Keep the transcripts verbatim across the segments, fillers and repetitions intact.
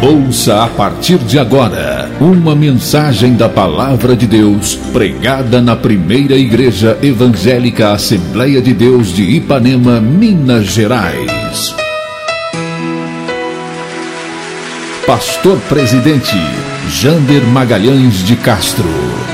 Ouça a partir de agora uma mensagem da Palavra de Deus pregada na primeira Igreja Evangélica Assembleia de Deus de Ipanema, Minas Gerais. Pastor Presidente Jander Magalhães de Castro.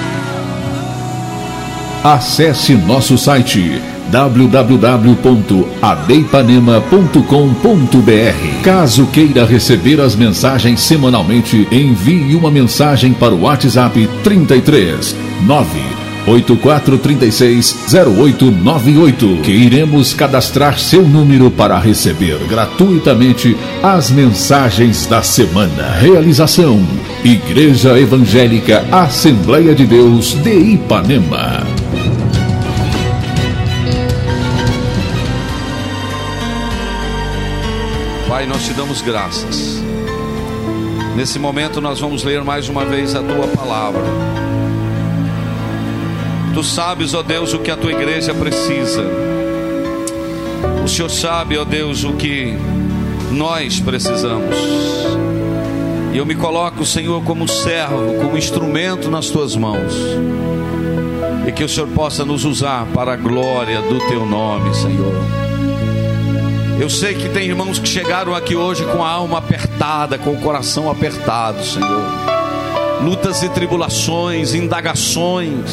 Acesse nosso site w w w ponto a d ipanema ponto com ponto b r. Caso queira receber as mensagens semanalmente, envie uma mensagem para o WhatsApp trinta e três, nove oito quatro três seis, zero oito nove oito, que iremos cadastrar seu número para receber gratuitamente as mensagens da semana. Realização: Igreja Evangélica Assembleia de Deus de Ipanema. Pai, nós te damos graças. Nesse momento nós vamos ler mais uma vez a tua palavra. Tu sabes, ó Deus, o que a tua igreja precisa. O Senhor sabe, ó Deus, o que nós precisamos. E eu me coloco, Senhor, como servo, como instrumento nas tuas mãos. E que o Senhor possa nos usar para a glória do teu nome, Senhor. Eu sei que tem irmãos que chegaram aqui hoje com a alma apertada, com o coração apertado, Senhor. Lutas e tribulações, indagações.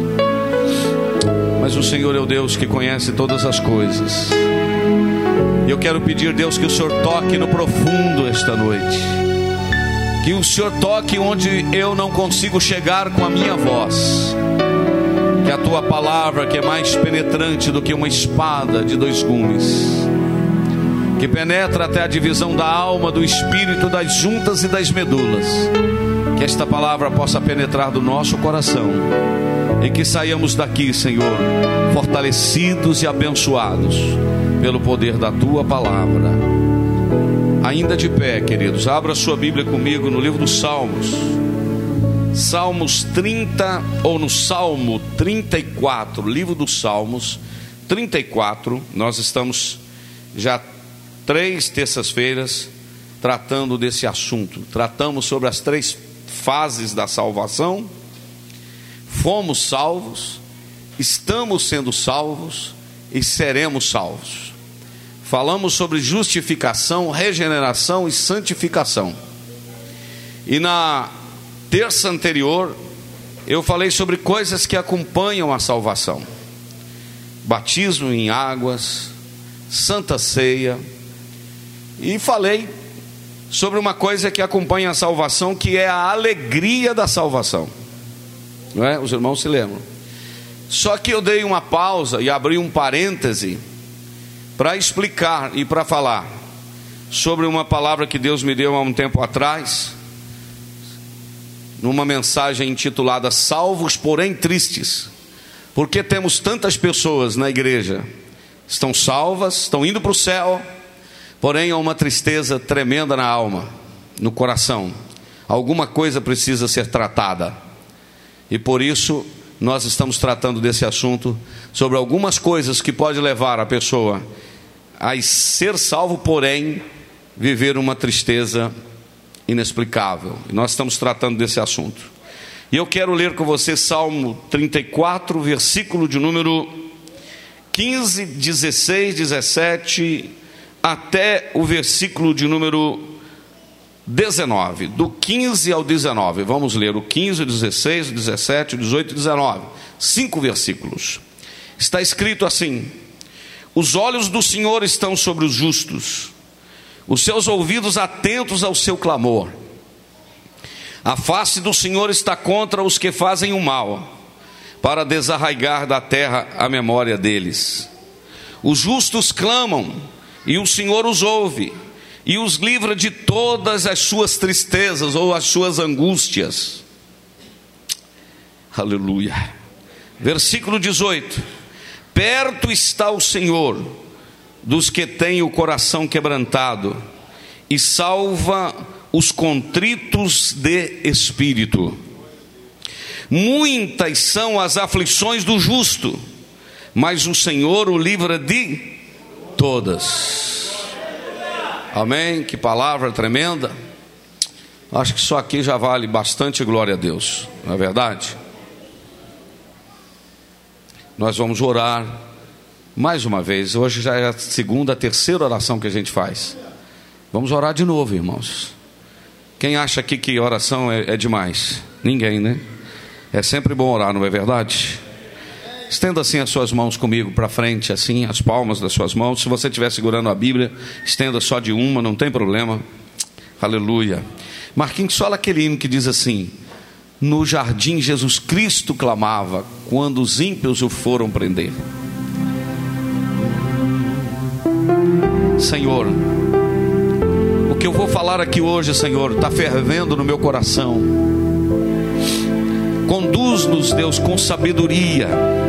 Mas o Senhor é o Deus que conhece todas as coisas. E eu quero pedir, Deus, que o Senhor toque no profundo esta noite. Que o Senhor toque onde eu não consigo chegar com a minha voz. Que a tua palavra, que é mais penetrante do que uma espada de dois gumes, que penetra até a divisão da alma, do espírito, das juntas e das medulas, que esta palavra possa penetrar do nosso coração e que saiamos daqui, Senhor, fortalecidos e abençoados pelo poder da tua palavra. Ainda de pé, queridos, abra sua Bíblia comigo no livro dos Salmos, Salmos trinta, ou no Salmo trinta e quatro, livro dos Salmos trinta e quatro. Nós estamos já três terças-feiras tratando desse assunto. Tratamos sobre as três fases da salvação. Fomos salvos, estamos sendo salvos e seremos salvos. Falamos sobre justificação, regeneração e santificação. E na terça anterior eu falei sobre coisas que acompanham a salvação: batismo em águas, santa ceia. E falei sobre uma coisa que acompanha a salvação, que é a alegria da salvação. Não é? Os irmãos se lembram. Só que eu dei uma pausa e abri um parêntese para explicar e para falar sobre uma palavra que Deus me deu há um tempo atrás, numa mensagem intitulada Salvos, porém tristes. Porque temos tantas pessoas na igreja, estão salvas, estão indo para o céu, porém há uma tristeza tremenda na alma, no coração. Alguma coisa precisa ser tratada. E por isso nós estamos tratando desse assunto, sobre algumas coisas que pode levar a pessoa a ser salvo, porém viver uma tristeza inexplicável. E nós estamos tratando desse assunto. E eu quero ler com você Salmo trinta e quatro, versículo de número quinze, dezesseis, dezessete... até o versículo de número dezenove, do quinze ao dezenove. Vamos ler o quinze, o dezesseis, o dezessete, o dezoito e o dezenove. Cinco versículos. Está escrito assim: os olhos do Senhor estão sobre os justos, os seus ouvidos atentos ao seu clamor. A face do Senhor está contra os que fazem o mal, para desarraigar da terra a memória deles. Os justos clamam, e o Senhor os ouve, e os livra de todas as suas tristezas ou as suas angústias. Aleluia. Versículo dezoito: perto está o Senhor dos que têm o coração quebrantado, e salva os contritos de espírito. Muitas são as aflições do justo, mas o Senhor o livra de todas. Amém? Que palavra tremenda. Acho que só aqui já vale bastante glória a Deus, não é verdade? Nós vamos orar mais uma vez. Hoje já é a segunda, a terceira oração que a gente faz. Vamos orar de novo, irmãos. Quem acha aqui que oração é, é demais? Ninguém, né? É sempre bom orar, não é verdade? Estenda assim as suas mãos comigo para frente, assim, as palmas das suas mãos. Se você estiver segurando a Bíblia, estenda só de uma, não tem problema. Aleluia. Marquinhos, só aquele hino que diz assim: no jardim Jesus Cristo clamava, quando os ímpios o foram prender. Senhor, o que eu vou falar aqui hoje, Senhor, está fervendo no meu coração. Conduz-nos, Deus, com sabedoria.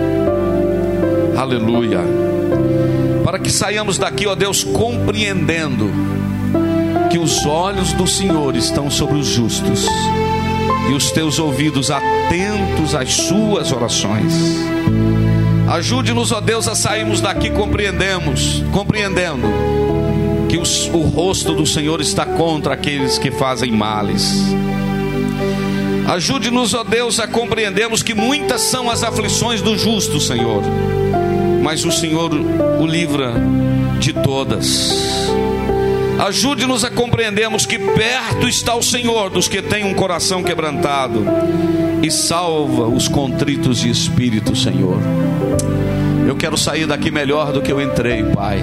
Aleluia. Para que saiamos daqui, ó Deus, compreendendo que os olhos do Senhor estão sobre os justos e os teus ouvidos atentos às suas orações. Ajude-nos, ó Deus, a sairmos daqui compreendemos, compreendendo que os, o rosto do Senhor está contra aqueles que fazem males. Ajude-nos, ó Deus, a compreendermos que muitas são as aflições do justo, Senhor, mas o Senhor o livra de todas. Ajude-nos a compreendermos que perto está o Senhor dos que têm um coração quebrantado e salva os contritos de espírito, Senhor. Eu quero sair daqui melhor do que eu entrei, Pai.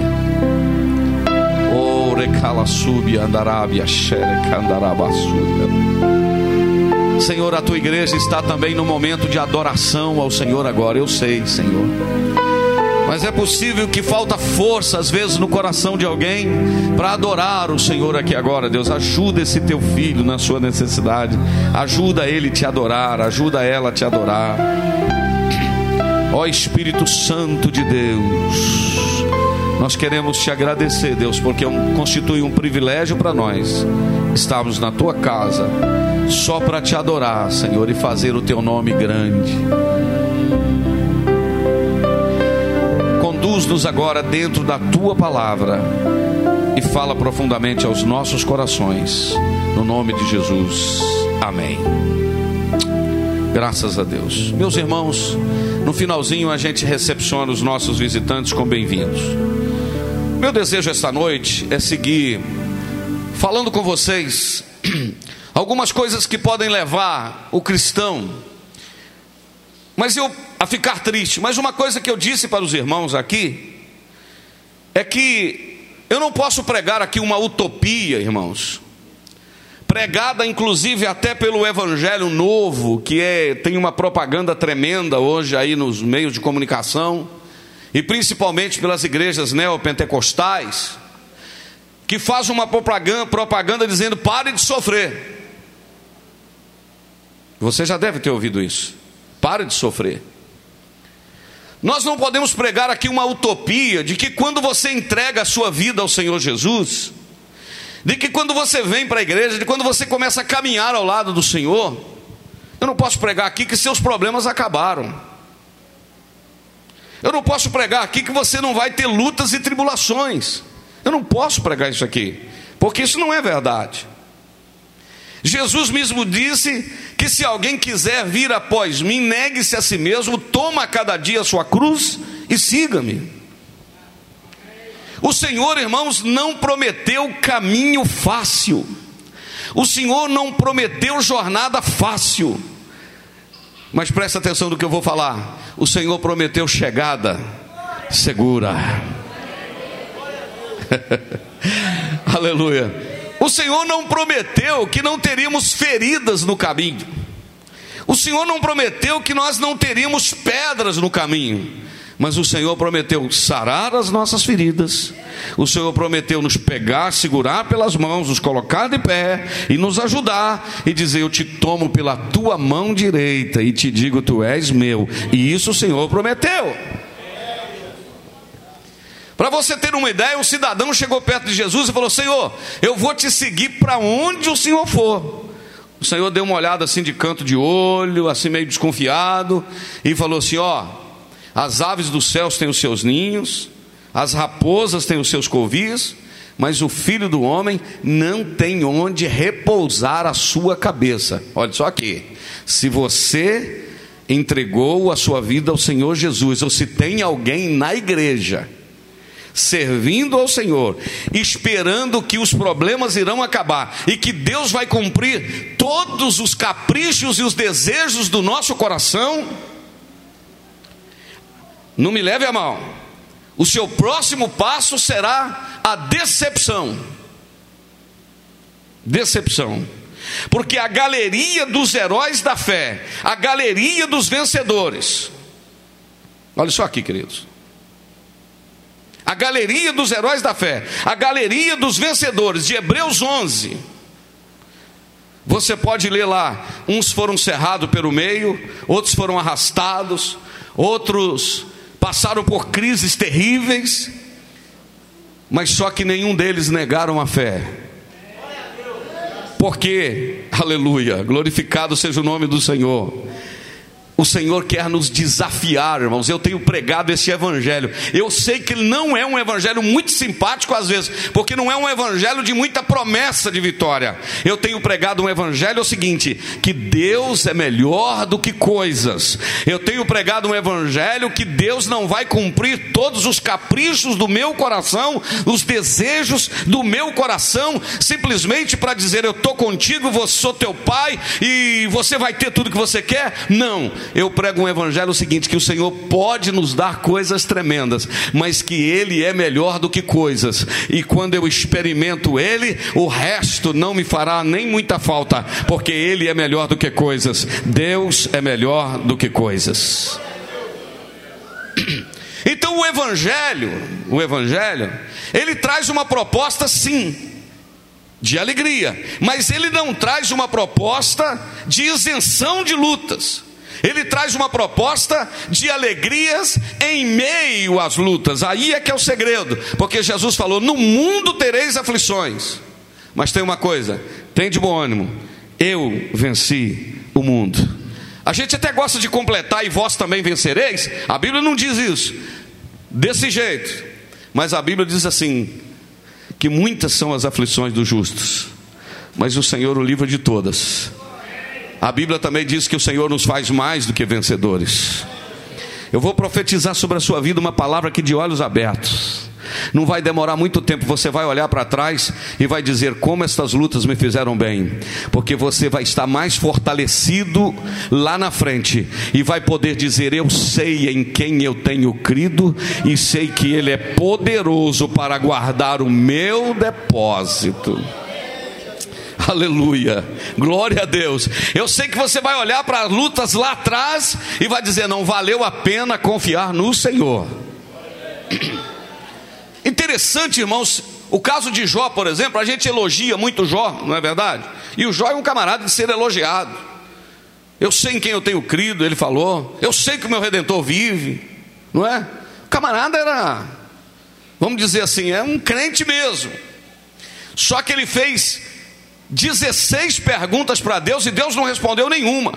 Oh, recalassúbia, andarabia, xereca, andarabassúbia. Senhor, a tua igreja está também no momento de adoração ao Senhor agora, eu sei, Senhor. Mas é possível que falta força às vezes no coração de alguém para adorar o Senhor aqui agora. Deus, ajuda esse teu filho na sua necessidade. Ajuda ele a te adorar, ajuda ela a te adorar. Ó Espírito Santo de Deus, nós queremos te agradecer, Deus, porque constitui um privilégio para nós estarmos na tua casa só para te adorar, Senhor, e fazer o teu nome grande. Conduz-nos agora dentro da tua palavra e fala profundamente aos nossos corações, no nome de Jesus, amém. Graças a Deus. Meus irmãos, no finalzinho a gente recepciona os nossos visitantes com bem-vindos. Meu desejo esta noite é seguir falando com vocês algumas coisas que podem levar o cristão mas eu a ficar triste. Mas uma coisa que eu disse para os irmãos aqui é que eu não posso pregar aqui uma utopia, irmãos, pregada inclusive até pelo Evangelho Novo, que é, tem uma propaganda tremenda hoje aí nos meios de comunicação, e principalmente pelas igrejas neopentecostais, que faz uma propaganda, propaganda dizendo: pare de sofrer. Você já deve ter ouvido isso. Pare de sofrer. Nós não podemos pregar aqui uma utopia de que quando você entrega a sua vida ao Senhor Jesus, de que quando você vem para a igreja, de quando você começa a caminhar ao lado do Senhor, eu não posso pregar aqui que seus problemas acabaram. Eu não posso pregar aqui que você não vai ter lutas e tribulações. Eu não posso pregar isso aqui, porque isso não é verdade. Jesus mesmo disse que se alguém quiser vir após mim, negue-se a si mesmo, toma cada dia a sua cruz e siga-me. O Senhor, irmãos, não prometeu caminho fácil. O Senhor não prometeu jornada fácil. Mas presta atenção no que eu vou falar. O Senhor prometeu chegada segura. Aleluia. O Senhor não prometeu que não teríamos feridas no caminho. O Senhor não prometeu que nós não teríamos pedras no caminho. Mas o Senhor prometeu sarar as nossas feridas. O Senhor prometeu nos pegar, segurar pelas mãos, nos colocar de pé e nos ajudar e dizer: eu te tomo pela tua mão direita e te digo: tu és meu. E isso o Senhor prometeu. Para você ter uma ideia, um cidadão chegou perto de Jesus e falou: Senhor, eu vou te seguir para onde o Senhor for. O Senhor deu uma olhada assim de canto de olho, assim meio desconfiado, e falou assim: ó, as aves dos céus têm os seus ninhos, as raposas têm os seus covis, mas o Filho do Homem não tem onde repousar a sua cabeça. Olha só aqui, se você entregou a sua vida ao Senhor Jesus, ou se tem alguém na igreja servindo ao Senhor, esperando que os problemas irão acabar e que Deus vai cumprir todos os caprichos e os desejos do nosso coração, não me leve a mal, o seu próximo passo será a decepção. Decepção. Porque a galeria dos heróis da fé, a galeria dos vencedores, olha só aqui, queridos, a galeria dos heróis da fé, a galeria dos vencedores de Hebreus onze, você pode ler lá, uns foram cerrados pelo meio, outros foram arrastados, outros passaram por crises terríveis, mas só que nenhum deles negaram a fé. Porque, aleluia, glorificado seja o nome do Senhor. O Senhor quer nos desafiar, irmãos. Eu tenho pregado esse evangelho. Eu sei que não é um evangelho muito simpático às vezes, porque não é um evangelho de muita promessa de vitória. Eu tenho pregado um evangelho, é o seguinte, que Deus é melhor do que coisas. Eu tenho pregado um evangelho que Deus não vai cumprir todos os caprichos do meu coração, os desejos do meu coração, simplesmente para dizer, eu estou contigo, eu sou teu pai e você vai ter tudo que você quer. Não. Eu prego um evangelho seguinte, que o Senhor pode nos dar coisas tremendas, mas que Ele é melhor do que coisas, e quando eu experimento Ele, o resto não me fará nem muita falta, porque Ele é melhor do que coisas. Deus é melhor do que coisas. Então o evangelho, o evangelho, ele traz uma proposta sim, de alegria, mas ele não traz uma proposta de isenção de lutas. Ele traz uma proposta de alegrias em meio às lutas. Aí é que é o segredo, porque Jesus falou, no mundo tereis aflições, mas tem uma coisa, tem de bom ânimo, eu venci o mundo. A gente até gosta de completar, e vós também vencereis. A Bíblia não diz isso desse jeito, mas a Bíblia diz assim, que muitas são as aflições dos justos, mas o Senhor o livra de todas. A Bíblia também diz que o Senhor nos faz mais do que vencedores. Eu vou profetizar sobre a sua vida uma palavra que de olhos abertos. Não vai demorar muito tempo, você vai olhar para trás e vai dizer, como estas lutas me fizeram bem. Porque você vai estar mais fortalecido lá na frente, e vai poder dizer, eu sei em quem eu tenho crido, e sei que Ele é poderoso para guardar o meu depósito. Aleluia, glória a Deus. Eu sei que você vai olhar para as lutas lá atrás e vai dizer, não valeu a pena confiar no Senhor. Interessante, irmãos, o caso de Jó, por exemplo, a gente elogia muito Jó, não é verdade? E o Jó é um camarada de ser elogiado. Eu sei em quem eu tenho crido, ele falou. Eu sei que o meu Redentor vive, não é? O camarada era, vamos dizer assim, é um crente mesmo. Só que ele fez dezesseis perguntas para Deus e Deus não respondeu nenhuma.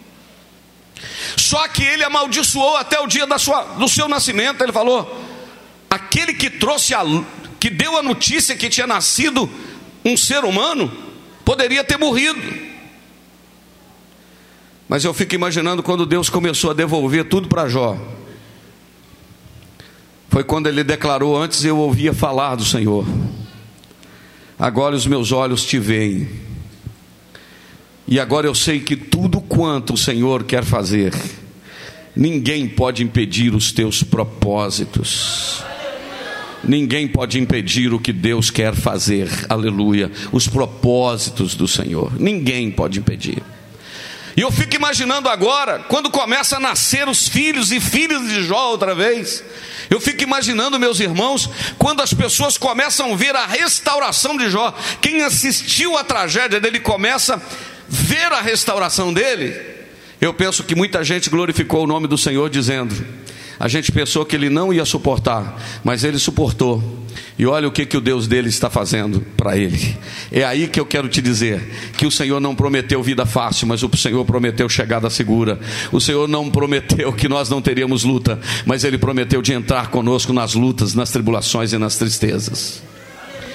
Só que ele amaldiçoou até o dia da sua, do seu nascimento. Ele falou, aquele que trouxe a, que deu a notícia que tinha nascido um ser humano, poderia ter morrido. Mas eu fico imaginando quando Deus começou a devolver tudo para Jó. Foi quando ele declarou, antes eu ouvia falar do Senhor, agora os meus olhos te veem, e agora eu sei que tudo quanto o Senhor quer fazer, ninguém pode impedir os teus propósitos, ninguém pode impedir o que Deus quer fazer, aleluia, os propósitos do Senhor, ninguém pode impedir. E eu fico imaginando agora, quando começa a nascer os filhos e filhas de Jó outra vez, eu fico imaginando, meus irmãos, quando as pessoas começam a ver a restauração de Jó. Quem assistiu à tragédia dele começa a ver a restauração dele. Eu penso que muita gente glorificou o nome do Senhor dizendo, a gente pensou que ele não ia suportar, mas ele suportou. E olha o que, que o Deus dele está fazendo para ele. É aí que eu quero te dizer, que o Senhor não prometeu vida fácil, mas o Senhor prometeu chegada segura. O Senhor não prometeu que nós não teríamos luta, mas Ele prometeu de entrar conosco nas lutas, nas tribulações e nas tristezas.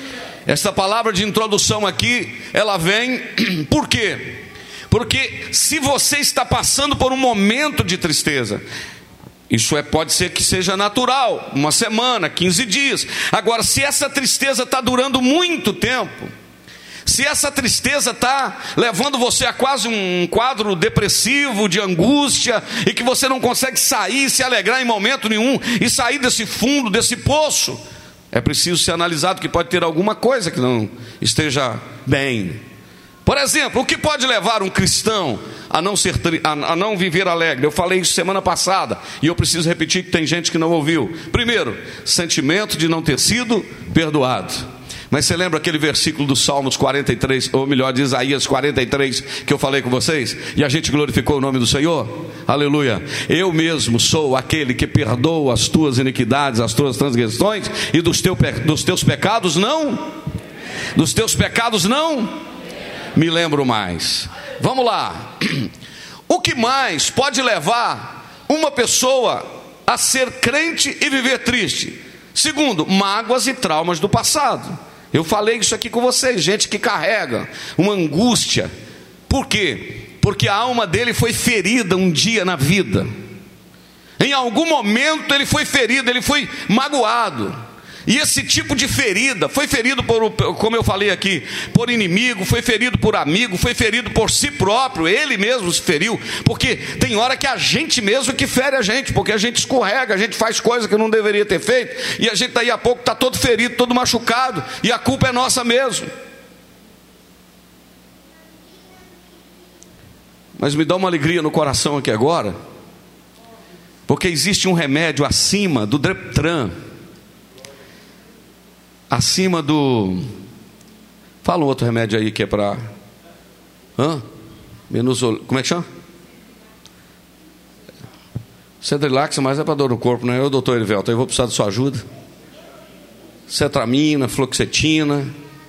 Essa palavra de introdução aqui, ela vem, por quê? Porque se você está passando por um momento de tristeza, isso é, pode ser que seja natural, uma semana, quinze dias. Agora, se essa tristeza está durando muito tempo, se essa tristeza está levando você a quase um quadro depressivo, de angústia, e que você não consegue sair, se alegrar em momento nenhum, e sair desse fundo, desse poço, é preciso ser analisado que pode ter alguma coisa que não esteja bem. Por exemplo, o que pode levar um cristão a não, ser, a, a não viver alegre? Eu falei isso semana passada, e eu preciso repetir que tem gente que não ouviu. Primeiro, sentimento de não ter sido perdoado. Mas você lembra aquele versículo do Salmos quarenta e três, ou melhor, de Isaías quarenta e três, que eu falei com vocês? E a gente glorificou o nome do Senhor? Aleluia. Eu mesmo sou aquele que perdoa as tuas iniquidades, as tuas transgressões, e dos, teu, dos teus pecados não? Dos teus pecados não? Me lembro mais. Vamos lá. O que mais pode levar uma pessoa a ser crente e viver triste? Segundo, mágoas e traumas do passado. Eu falei isso aqui com vocês, gente que carrega uma angústia. Por quê? Porque a alma dele foi ferida um dia na vida. Em algum momento ele foi ferido, ele foi magoado. E esse tipo de ferida, foi ferido por, como eu falei aqui, por inimigo, foi ferido por amigo, foi ferido por si próprio, ele mesmo se feriu, porque tem hora que a gente mesmo que fere a gente, porque a gente escorrega, a gente faz coisa que não deveria ter feito, e a gente daí a pouco está todo ferido, todo machucado, e a culpa é nossa mesmo. Mas me dá uma alegria no coração aqui agora, porque existe um remédio acima do Deptran, acima do... Fala um outro remédio aí que é para... Hã? Menos... Como é que chama? Cedrilax, mas é para dor no corpo, não é? Eu, doutor Erivelto, eu vou precisar da sua ajuda. Cetramina, fluoxetina.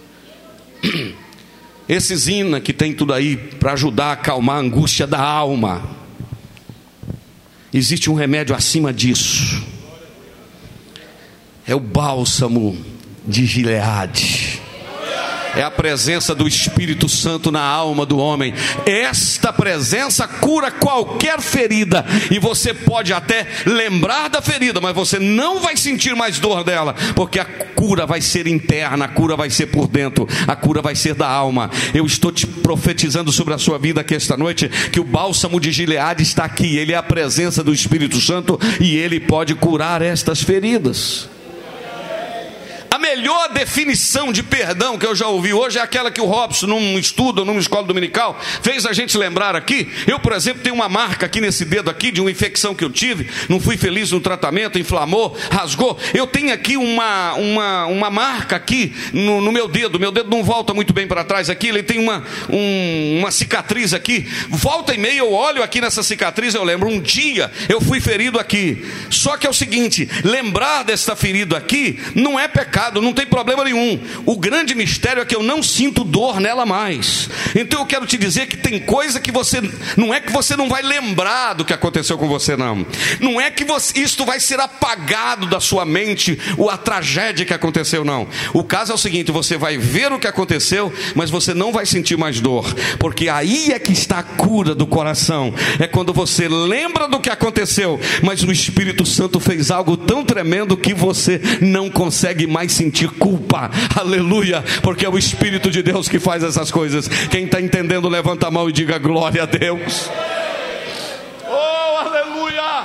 Esse Zina que tem tudo aí para ajudar a acalmar a angústia da alma. Existe um remédio acima disso. É o bálsamo de Gileade. É a presença do Espírito Santo na alma do homem. Esta presença cura qualquer ferida, e você pode até lembrar da ferida, mas você não vai sentir mais dor dela, porque a cura vai ser interna, a cura vai ser por dentro, a cura vai ser da alma. Eu estou te profetizando sobre a sua vida aqui esta noite, que o bálsamo de Gileade está aqui. Ele é a presença do Espírito Santo, e ele pode curar estas feridas. A melhor definição de perdão que eu já ouvi hoje é aquela que o Robson, num estudo, numa escola dominical, fez a gente lembrar aqui. Eu, por exemplo, tenho uma marca aqui nesse dedo aqui, de uma infecção que eu tive, não fui feliz no tratamento, inflamou, rasgou. Eu tenho aqui uma, uma, uma marca aqui no, no meu dedo, meu dedo não volta muito bem para trás aqui, ele tem uma, um, uma cicatriz aqui. Volta e meia eu olho aqui nessa cicatriz, eu lembro, um dia eu fui ferido aqui. Só que é o seguinte, lembrar desta ferida aqui não é pecado, não tem problema nenhum. O grande mistério é que eu não sinto dor nela mais. Então eu quero te dizer que tem coisa que você, não é que você não vai lembrar do que aconteceu com você, não. Não é que você, isto vai ser apagado da sua mente, ou a tragédia que aconteceu, não. O caso é o seguinte, você vai ver o que aconteceu, mas você não vai sentir mais dor, porque aí é que está a cura do coração. É quando você lembra do que aconteceu, mas o Espírito Santo fez algo tão tremendo que você não consegue mais sentir culpa. Aleluia, porque é o Espírito de Deus que faz essas coisas. Quem está entendendo, levanta a mão e diga glória a Deus. Oh, aleluia.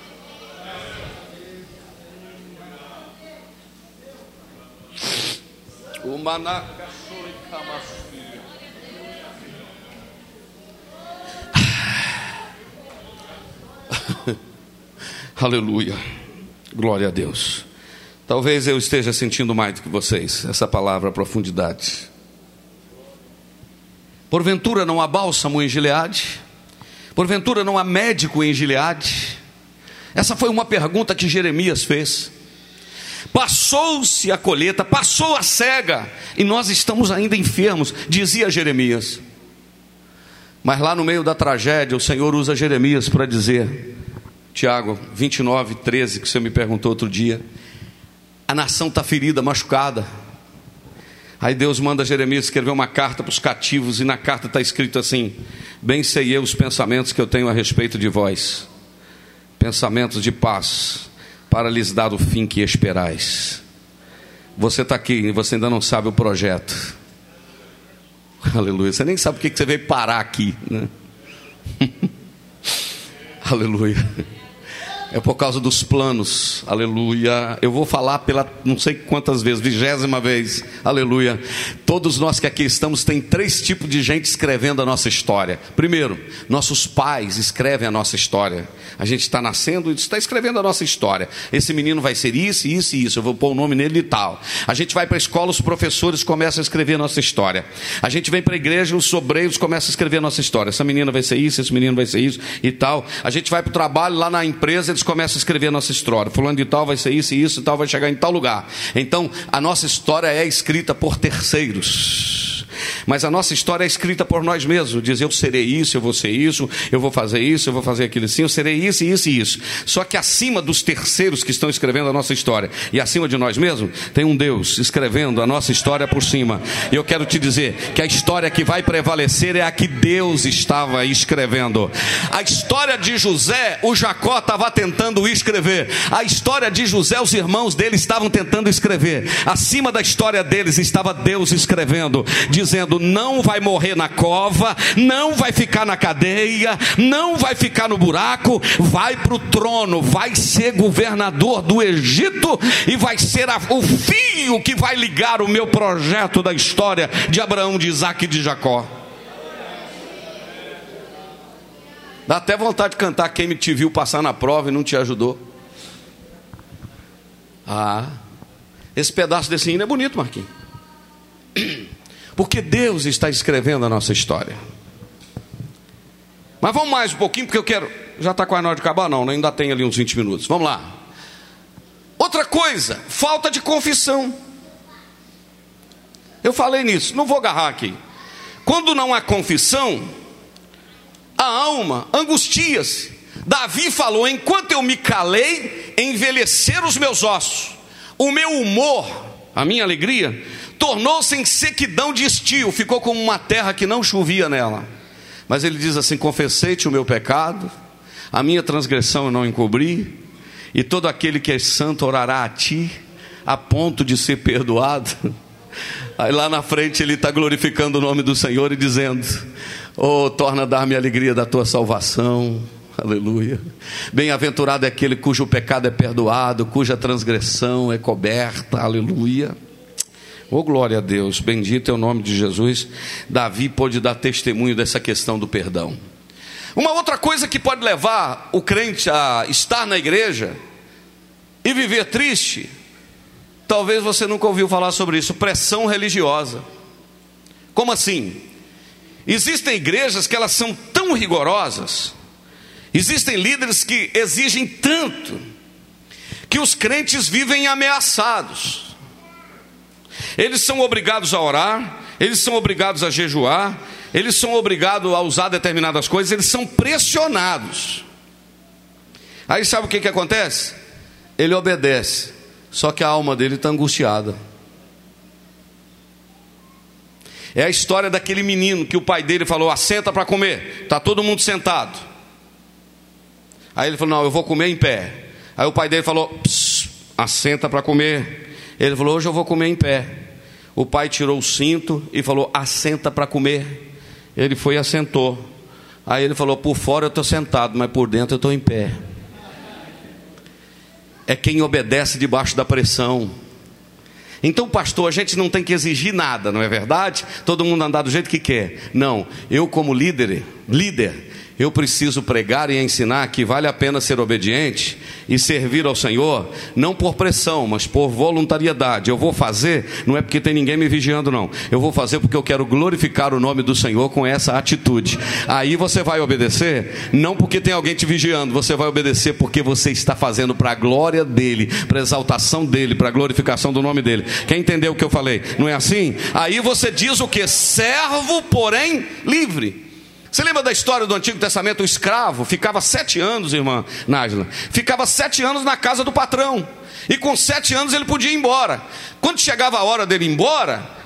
O maná. Aleluia, glória a Deus. Talvez eu esteja sentindo mais do que vocês essa palavra profundidade. Porventura não há bálsamo em Gileade? Porventura não há médico em Gileade? Essa foi uma pergunta que Jeremias fez. Passou-se a colheita, passou a cega, e nós estamos ainda enfermos, dizia Jeremias. Mas lá no meio da tragédia, o Senhor usa Jeremias para dizer, Tiago vinte e nove, treze, que você me perguntou outro dia, a nação está ferida, machucada. Aí Deus manda Jeremias escrever uma carta para os cativos, e na carta está escrito assim: bem sei eu os pensamentos que eu tenho a respeito de vós, pensamentos de paz, para lhes dar o fim que esperais. Você está aqui e você ainda não sabe o projeto. Aleluia. Você nem sabe por que você veio parar aqui, né? Aleluia. É por causa dos planos, aleluia. Eu vou falar pela não sei quantas vezes, vigésima vez, aleluia. Todos nós que aqui estamos, tem três tipos de gente escrevendo a nossa história. Primeiro, nossos pais escrevem a nossa história. A gente está nascendo e está escrevendo a nossa história. Esse menino vai ser isso, isso e isso, eu vou pôr o nome nele e tal. A gente vai para a escola, os professores começam a escrever a nossa história. A gente vem para a igreja, os obreiros começam a escrever a nossa história. Essa menina vai ser isso, esse menino vai ser isso e tal. A gente vai para o trabalho, lá na empresa, eles começam a escrever a nossa história. Fulano de tal vai ser isso e isso e tal, vai chegar em tal lugar. Então, a nossa história é escrita por terceiros. Mas a nossa história é escrita por nós mesmos. Diz, eu serei isso, eu vou ser isso, eu vou fazer isso, eu vou fazer aquilo assim, eu serei isso, isso e isso. Só que acima dos terceiros que estão escrevendo a nossa história, e acima de nós mesmos, tem um Deus escrevendo a nossa história por cima. E eu quero te dizer que a história que vai prevalecer é a que Deus estava escrevendo. A história de José, o Jacó estava tentando escrever. A história de José, os irmãos dele estavam tentando escrever. Acima da história deles estava Deus escrevendo, dizendo, não vai morrer na cova, não vai ficar na cadeia, não vai ficar no buraco, vai para o trono, vai ser governador do Egito, e vai ser a, o fio que vai ligar o meu projeto da história de Abraão, de Isaac e de Jacó. Dá até vontade de cantar Quem Me Te Viu Passar na Prova e Não Te Ajudou. Ah, esse pedaço desse hino é bonito, Marquinhos. Porque Deus está escrevendo a nossa história. Mas vamos mais um pouquinho, porque eu quero... Já está quase na hora de acabar, não, né? Ainda tem ali uns vinte minutos. Vamos lá. Outra coisa, falta de confissão. Eu falei nisso, não vou agarrar aqui. Quando não há confissão, a alma angustia-se. Davi falou, enquanto eu me calei, envelheceram os meus ossos. O meu humor, a minha alegria, tornou-se em sequidão de estio, ficou como uma terra que não chovia nela. Mas ele diz assim, confessei-te o meu pecado, a minha transgressão eu não encobri, e todo aquele que é santo orará a ti, a ponto de ser perdoado. Aí lá na frente ele está glorificando o nome do Senhor e dizendo, oh, torna a dar-me a alegria da tua salvação. Aleluia. Bem-aventurado é aquele cujo pecado é perdoado, cuja transgressão é coberta. Aleluia. Oh, glória a Deus, bendito é o nome de Jesus. Davi pôde dar testemunho dessa questão do perdão. Uma outra coisa que pode levar o crente a estar na igreja e viver triste, talvez você nunca ouviu falar sobre isso, pressão religiosa. Como assim? Existem igrejas que elas são tão rigorosas, existem líderes que exigem tanto, que os crentes vivem ameaçados. Eles são obrigados a orar, eles são obrigados a jejuar, eles são obrigados a usar determinadas coisas, eles são pressionados. Aí sabe o que que acontece? Ele obedece, só que a alma dele está angustiada. É a história daquele menino que o pai dele falou, assenta para comer, está todo mundo sentado. Aí ele falou, não, eu vou comer em pé. Aí o pai dele falou, assenta para comer. Ele falou, hoje eu vou comer em pé. O pai tirou o cinto e falou, assenta para comer. Ele foi e assentou. Aí ele falou, por fora eu estou sentado, mas por dentro eu estou em pé. É quem obedece debaixo da pressão. Então, pastor, a gente não tem que exigir nada, não é verdade? Todo mundo andar do jeito que quer. Não, eu como líder, líder, eu preciso pregar e ensinar que vale a pena ser obediente e servir ao Senhor, não por pressão, mas por voluntariedade. Eu vou fazer, não é porque tem ninguém me vigiando, não. Eu vou fazer porque eu quero glorificar o nome do Senhor com essa atitude. Aí você vai obedecer, não porque tem alguém te vigiando, você vai obedecer porque você está fazendo para a glória dEle, para a exaltação dEle, para a glorificação do nome dEle. Quem entendeu o que eu falei? Não é assim? Aí você diz o que? Servo, porém livre. Você lembra da história do Antigo Testamento? O escravo ficava sete anos, irmã Nájila, ficava sete anos na casa do patrão, e com sete anos ele podia ir embora. Quando chegava a hora dele ir embora,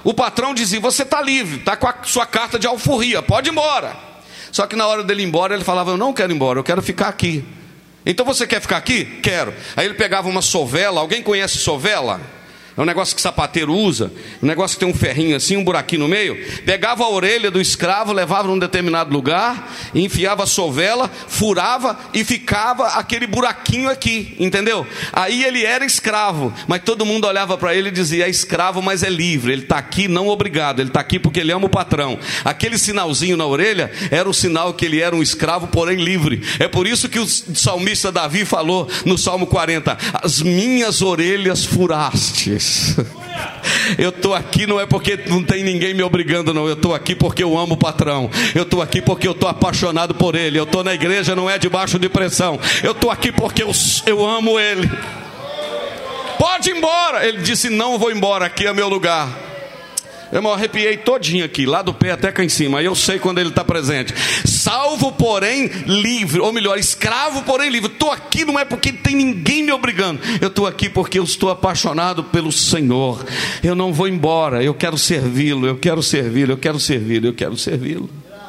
o patrão dizia: você está livre, está com a sua carta de alforria, pode ir embora. Só que na hora dele ir embora, ele falava: eu não quero ir embora, eu quero ficar aqui. Então você quer ficar aqui? Quero. Aí ele pegava uma sovela. Alguém conhece sovela? É um negócio que sapateiro usa, um negócio que tem um ferrinho assim, um buraquinho no meio. Pegava a orelha do escravo, levava num determinado lugar, enfiava a sovela, furava e ficava aquele buraquinho aqui, entendeu? Aí ele era escravo, mas todo mundo olhava para ele e dizia: é escravo, mas é livre. Ele está aqui não obrigado, ele está aqui porque ele ama o patrão. Aquele sinalzinho na orelha era o sinal que ele era um escravo, porém livre. É por isso que o salmista Davi falou no Salmo quarenta: as minhas orelhas furaste. Eu estou aqui não é porque não tem ninguém me obrigando, não. Eu estou aqui porque eu amo o patrão. Eu estou aqui porque eu estou apaixonado por ele. Eu estou na igreja não é debaixo de pressão. Eu estou aqui porque eu, eu amo ele. Pode ir embora. Ele disse: não vou embora, aqui é meu lugar. Eu me arrepiei todinho aqui, lá do pé até cá em cima. Aí eu sei quando ele está presente. Salvo, porém livre, ou melhor, escravo, porém livre. Estou aqui não é porque tem ninguém me obrigando. Eu estou aqui porque eu estou apaixonado pelo Senhor. Eu não vou embora, eu quero servi-lo, eu quero servi-lo, eu quero servi-lo, eu quero servi-lo.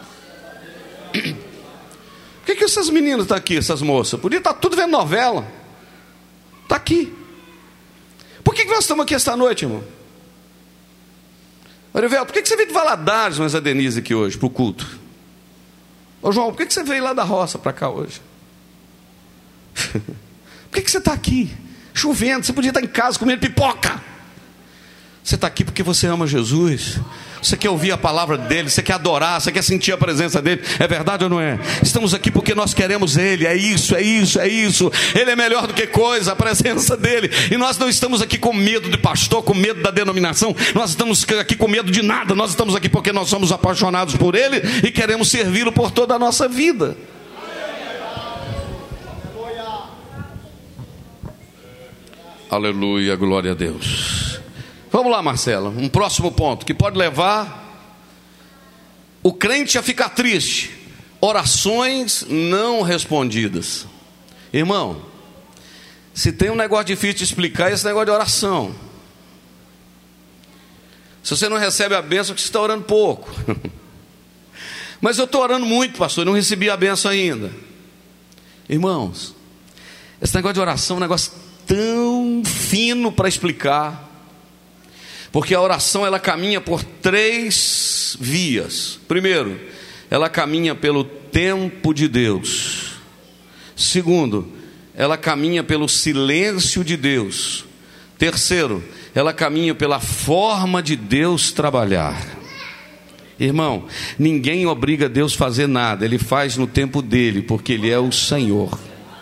Por que, que essas meninas estão aqui, essas moças? Podia estar tudo vendo novela. Está aqui. Por que, que nós estamos aqui esta noite, irmão? Orivelto, por que você veio de Valadares, mas a Denise aqui hoje, para o culto? Ô João, por que você veio lá da roça para cá hoje? Por que você está aqui? Chovendo, você podia estar em casa comendo pipoca. Você está aqui porque você ama Jesus. Você quer ouvir a palavra dele, você quer adorar, você quer sentir a presença dele. É verdade ou não é? Estamos aqui porque nós queremos ele. É isso, é isso, é isso. Ele é melhor do que coisa, a presença dele. E nós não estamos aqui com medo de pastor, com medo da denominação. Nós estamos aqui com medo de nada. Nós estamos aqui porque nós somos apaixonados por ele e queremos servi-lo por toda a nossa vida. Aleluia, glória a Deus. Vamos lá, Marcela, um próximo ponto que pode levar o crente a ficar triste: orações não respondidas. Irmão, se tem um negócio difícil de explicar, é esse negócio de oração. Se você não recebe a bênção, que você está orando pouco. Mas eu estou orando muito, pastor, não recebi a bênção ainda. Irmãos, esse negócio de oração é um negócio tão fino para explicar. Porque a oração, ela caminha por três vias. Primeiro, ela caminha pelo tempo de Deus. Segundo, ela caminha pelo silêncio de Deus. Terceiro, ela caminha pela forma de Deus trabalhar. Irmão, ninguém obriga Deus a fazer nada. Ele faz no tempo dele, porque ele é o Senhor.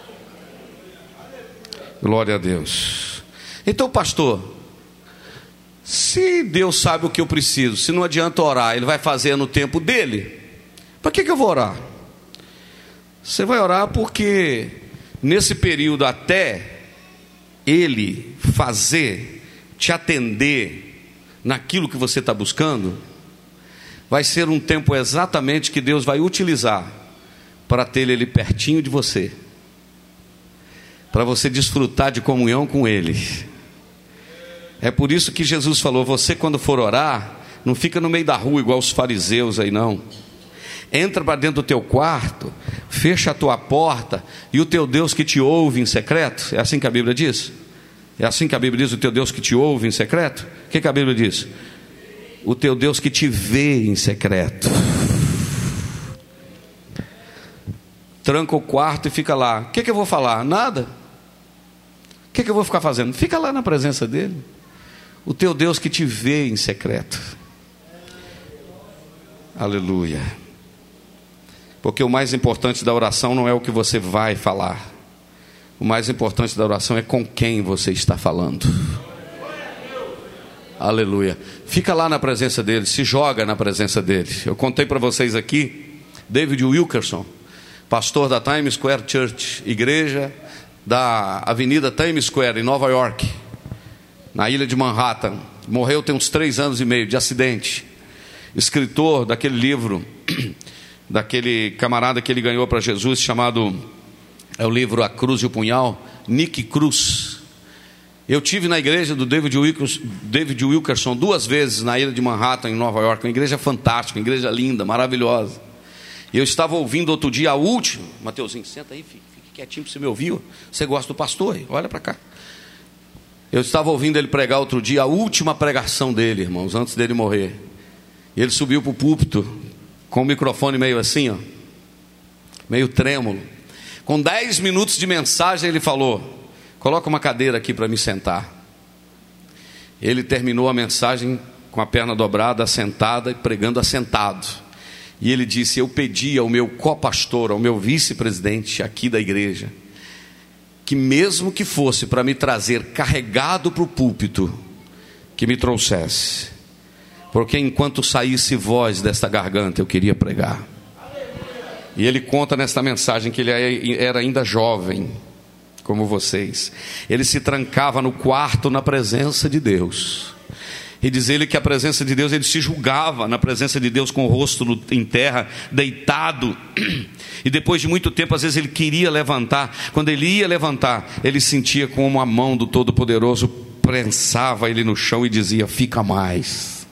Glória a Deus. Então, pastor, se Deus sabe o que eu preciso, se não adianta orar, Ele vai fazer no tempo dele, para que, que eu vou orar? Você vai orar porque nesse período até Ele fazer, te atender naquilo que você está buscando, vai ser um tempo exatamente que Deus vai utilizar para ter Ele pertinho de você, para você desfrutar de comunhão com Ele. É por isso que Jesus falou: você quando for orar, não fica no meio da rua igual os fariseus aí não. Entra para dentro do teu quarto, fecha a tua porta, e o teu Deus que te ouve em secreto. É assim que a Bíblia diz? É assim que a Bíblia diz, o teu Deus que te ouve em secreto? O que, que a Bíblia diz? O teu Deus que te vê em secreto. Tranca o quarto e fica lá. O que, que eu vou falar? Nada. O que, que eu vou ficar fazendo? Fica lá na presença dele. O teu Deus que te vê em secreto. Aleluia. Porque o mais importante da oração não é o que você vai falar. O mais importante da oração é com quem você está falando. Aleluia. Fica lá na presença dele, se joga na presença dele. Eu contei para vocês aqui, David Wilkerson, pastor da Times Square Church, igreja da Avenida Times Square, em Nova York, na ilha de Manhattan. Morreu tem uns três anos e meio de acidente. Escritor daquele livro, daquele camarada que ele ganhou para Jesus, chamado, é o livro A Cruz e o Punhal, Nick Cruz. Eu tive na igreja do David Wilkerson, David Wilkerson duas vezes na ilha de Manhattan, em Nova York. Uma igreja fantástica, uma igreja linda, maravilhosa. Eu estava ouvindo outro dia a última. Mateuzinho, senta aí, fique, fique quietinho para você me ouvir. Você gosta do pastor? Olha para cá. Eu estava ouvindo ele pregar outro dia a última pregação dele, irmãos, antes dele morrer. E ele subiu para o púlpito com o microfone meio assim, ó, meio trêmulo. Com dez minutos de mensagem ele falou: coloca uma cadeira aqui para me sentar. Ele terminou a mensagem com a perna dobrada, assentada e pregando assentado. E ele disse: eu pedi ao meu co-pastor, ao meu vice-presidente aqui da igreja, que mesmo que fosse para me trazer carregado para o púlpito, que me trouxesse, porque enquanto saísse voz desta garganta, eu queria pregar. E ele conta nesta mensagem que ele era ainda jovem, como vocês. Ele se trancava no quarto na presença de Deus. E diz ele que a presença de Deus, ele se julgava na presença de Deus com o rosto no, em terra, deitado. E depois de muito tempo, às vezes ele queria levantar. Quando ele ia levantar, ele sentia como a mão do Todo-Poderoso prensava ele no chão e dizia: fica mais.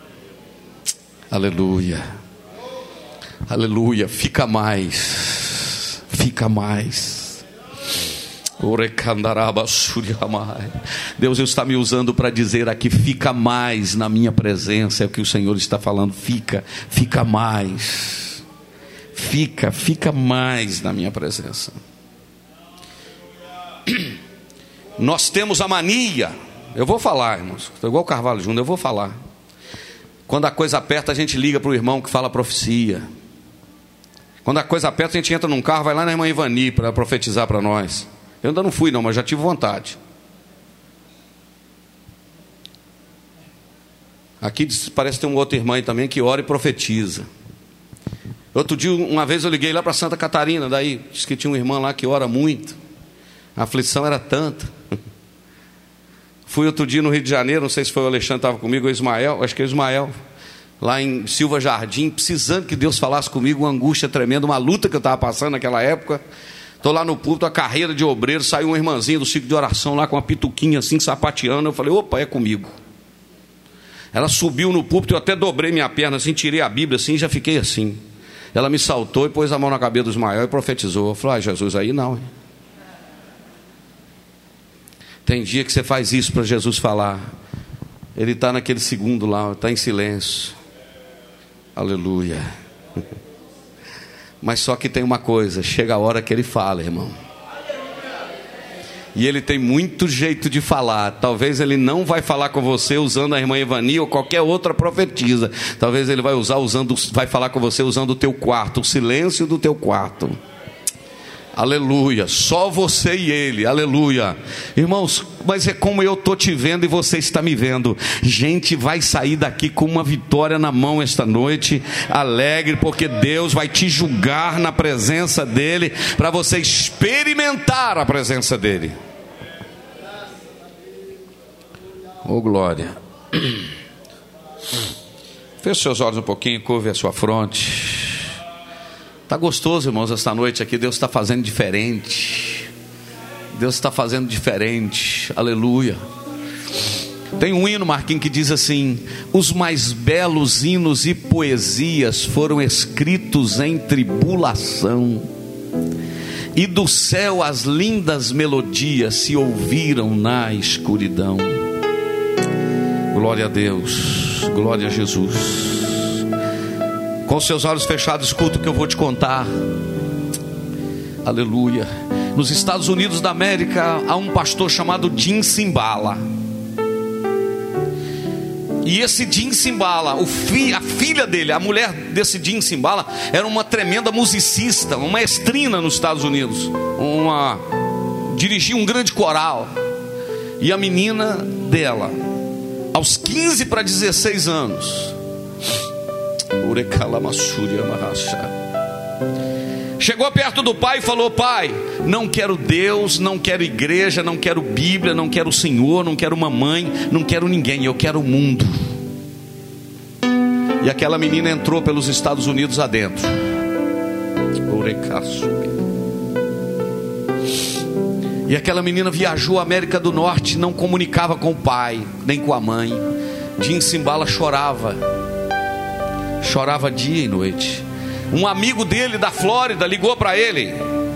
Aleluia. Aleluia. Fica mais. Fica mais. Deus está me usando para dizer aqui: fica mais na minha presença. É o que o Senhor está falando. Fica, fica mais. Fica, fica mais na minha presença. Nós temos a mania, eu vou falar, irmãos, estou igual o Carvalho Júnior, eu vou falar. Quando a coisa aperta, a gente liga para o irmão que fala profecia. Quando a coisa aperta, a gente entra num carro, vai lá na irmã Ivani para profetizar para nós. Eu ainda não fui não, mas já tive vontade. Aqui parece ter um outro irmão aí também que ora e profetiza. Outro dia, uma vez eu liguei lá para Santa Catarina, daí disse que tinha uma irmã lá que ora muito. A aflição era tanta. Fui outro dia no Rio de Janeiro, não sei se foi o Alexandre que estava comigo, ou o Ismael, acho que é o Ismael, lá em Silva Jardim, precisando que Deus falasse comigo, uma angústia tremenda, uma luta que eu estava passando naquela época. Estou lá no púlpito, a carreira de obreiro, saiu uma irmãzinha do ciclo de oração lá com uma pituquinha assim, sapateando. Eu falei: opa, é comigo. Ela subiu no púlpito, eu até dobrei minha perna assim, tirei a Bíblia assim, já fiquei assim. Ela me saltou e pôs a mão na cabeça do Ismael e profetizou. Eu falei: ah, Jesus, aí não, hein? Tem dia que você faz isso para Jesus falar. Ele está naquele segundo lá, está em silêncio. Aleluia. Mas só que tem uma coisa: chega a hora que ele fala, irmão. E ele tem muito jeito de falar. Talvez ele não vai falar com você usando a irmã Ivani ou qualquer outra profetisa. Talvez ele vai usar usando, vai falar com você usando o teu quarto, o silêncio do teu quarto. Aleluia, só você e ele, aleluia. Irmãos, mas é como eu estou te vendo e você está me vendo. Gente vai sair daqui com uma vitória na mão esta noite, alegre, porque Deus vai te julgar na presença dele, para você experimentar a presença dele. Oh glória. Feche seus olhos um pouquinho, curve a sua fronte. Está gostoso, irmãos, esta noite aqui. Deus está fazendo diferente. Deus está fazendo diferente. Aleluia. Tem um hino, Marquinhos, que diz assim: os mais belos hinos e poesias foram escritos em tribulação, e do céu as lindas melodias se ouviram na escuridão. Glória a Deus, glória a Jesus. Com seus olhos fechados, escuta o que eu vou te contar. Aleluia. Nos Estados Unidos da América há um pastor chamado Jim Cymbala. E esse Jim Cymbala, o fi, a filha dele, a mulher desse Jim Cymbala, era uma tremenda musicista, uma maestrina nos Estados Unidos, uma, dirigia um grande coral. E a menina dela, aos quinze para dezesseis anos, chegou perto do pai e falou: pai, não quero Deus, não quero igreja, não quero Bíblia, não quero o Senhor, não quero mamãe, não quero ninguém, eu quero o mundo. E aquela menina entrou pelos Estados Unidos adentro. E aquela menina viajou à América do Norte, não comunicava com o pai, nem com a mãe. Jim Cymbala chorava, chorava dia e noite. Um amigo dele da Flórida ligou para ele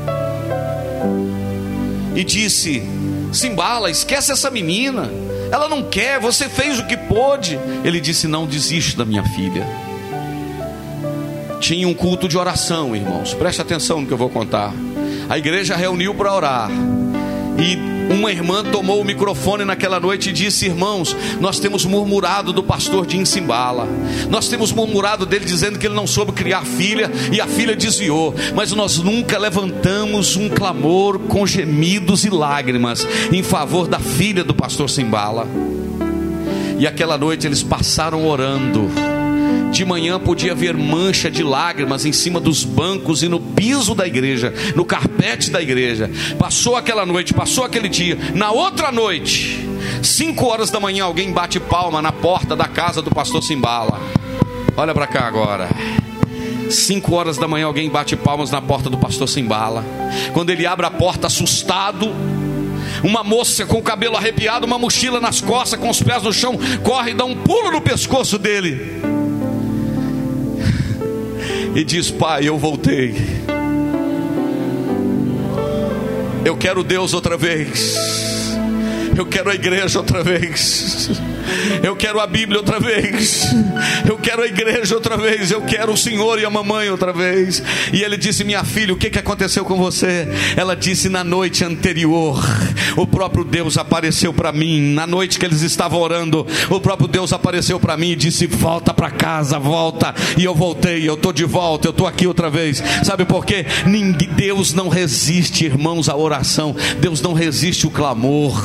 e disse: Cymbala, esquece essa menina, ela não quer, você fez o que pôde. Ele disse: não desiste da minha filha. Tinha um culto de oração, irmãos, preste atenção no que eu vou contar. A igreja reuniu para orar, e uma irmã tomou o microfone naquela noite e disse: irmãos, nós temos murmurado do pastor Jim Cymbala, nós temos murmurado dele dizendo que ele não soube criar filha e a filha desviou, mas nós nunca levantamos um clamor com gemidos e lágrimas em favor da filha do pastor Cymbala. E aquela noite eles passaram orando. De manhã podia ver mancha de lágrimas em cima dos bancos e no piso da igreja, no carpete da igreja. Passou aquela noite, passou aquele dia. Na outra noite, cinco horas da manhã, alguém bate palma na porta da casa do pastor Cymbala. Olha para cá agora. Cinco horas da manhã, alguém bate palmas na porta do pastor Cymbala. Quando ele abre a porta assustado, uma moça com o cabelo arrepiado, uma mochila nas costas, com os pés no chão, corre e dá um pulo no pescoço dele e diz: pai, eu voltei, eu quero Deus outra vez, eu quero a igreja outra vez, eu quero a Bíblia outra vez, eu quero a igreja outra vez, eu quero o Senhor e a mamãe outra vez. E ele disse: minha filha, o que, que aconteceu com você? Ela disse: na noite anterior, o próprio Deus apareceu para mim. Na noite que eles estavam orando, o próprio Deus apareceu para mim e disse: volta para casa, volta. E eu voltei, eu estou de volta, eu estou aqui outra vez. Sabe por quê? Ninguém, Deus não resiste, irmãos, à oração. Deus não resiste o clamor.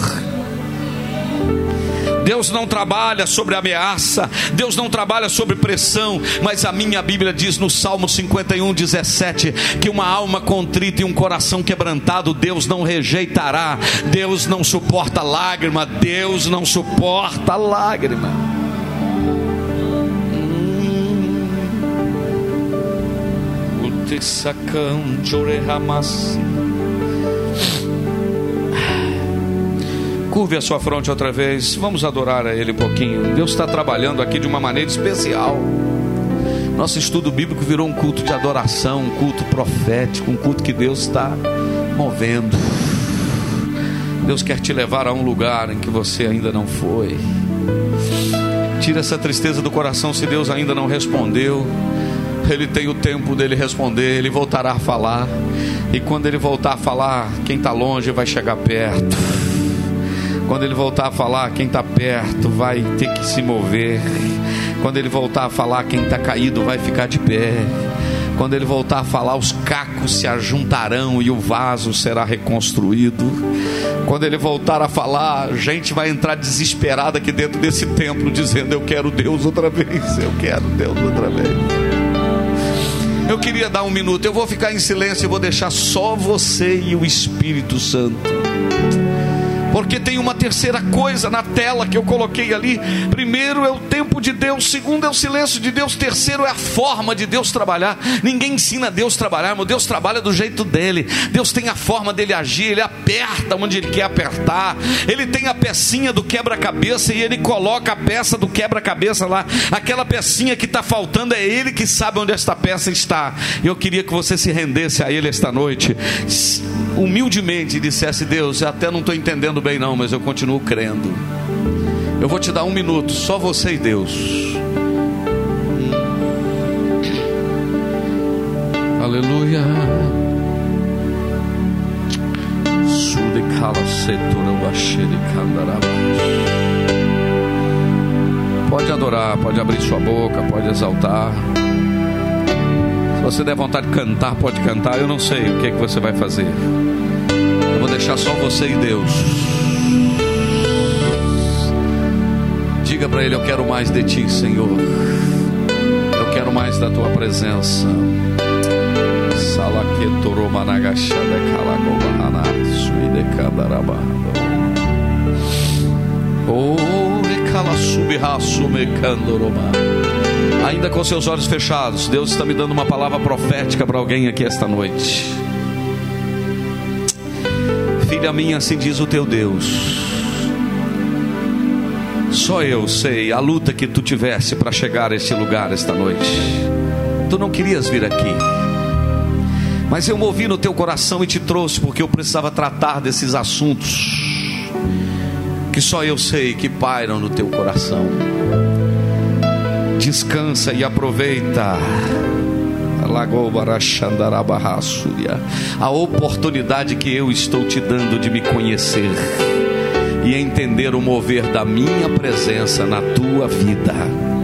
Deus não trabalha sobre ameaça, Deus não trabalha sobre pressão. Mas a minha Bíblia diz no Salmo cinquenta e um, dezessete, que uma alma contrita e um coração quebrantado Deus não rejeitará. Deus não suporta lágrima, Deus não suporta lágrima. O tessacão chorehamas. Curve a sua fronte outra vez. Vamos adorar a Ele um pouquinho. Deus está trabalhando aqui de uma maneira especial. Nosso estudo bíblico virou um culto de adoração, um culto profético, um culto que Deus está movendo. Deus quer te levar a um lugar em que você ainda não foi. Tira essa tristeza do coração se Deus ainda não respondeu. Ele tem o tempo dele responder. Ele voltará a falar. E quando ele voltar a falar, quem está longe vai chegar perto. Quando ele voltar a falar, quem está perto vai ter que se mover. Quando ele voltar a falar, quem está caído vai ficar de pé. Quando ele voltar a falar, os cacos se ajuntarão e o vaso será reconstruído. Quando ele voltar a falar, gente vai entrar desesperada aqui dentro desse templo, dizendo: eu quero Deus outra vez, eu quero Deus outra vez. Eu queria dar um minuto, eu vou ficar em silêncio e vou deixar só você e o Espírito Santo. Porque tem uma terceira coisa na tela que eu coloquei ali. Primeiro é o tempo de Deus, segundo é o silêncio de Deus, terceiro é a forma de Deus trabalhar. Ninguém ensina Deus a trabalhar, mas Deus trabalha do jeito dele. Deus tem a forma dele agir, ele aperta onde ele quer apertar. Ele tem a pecinha do quebra-cabeça e ele coloca a peça do quebra-cabeça lá. Aquela pecinha que está faltando, é ele que sabe onde esta peça está. Eu queria que você se rendesse a ele esta noite, humildemente, e dissesse: Deus, eu até não estou entendendo bem não, mas eu continuo crendo. Eu vou te dar um minuto, só você e Deus. Aleluia. Pode adorar, pode abrir sua boca, pode exaltar. Se você der vontade de cantar, pode cantar. Eu não sei o que é que você vai fazer. Eu vou deixar só você e Deus. Diga para Ele: eu quero mais de Ti, Senhor. Eu quero mais da Tua presença. Ainda com seus olhos fechados, Deus está me dando uma palavra profética para alguém aqui esta noite. filha minha, assim diz o teu Deus, só eu sei a luta que tu tivesse para chegar a este lugar esta noite. Tu não querias vir aqui, mas eu movi no teu coração e te trouxe, porque eu precisava tratar desses assuntos que só eu sei que pairam no teu coração. Descansa e aproveita a oportunidade que eu estou te dando de me conhecer e entender o mover da minha presença na tua vida.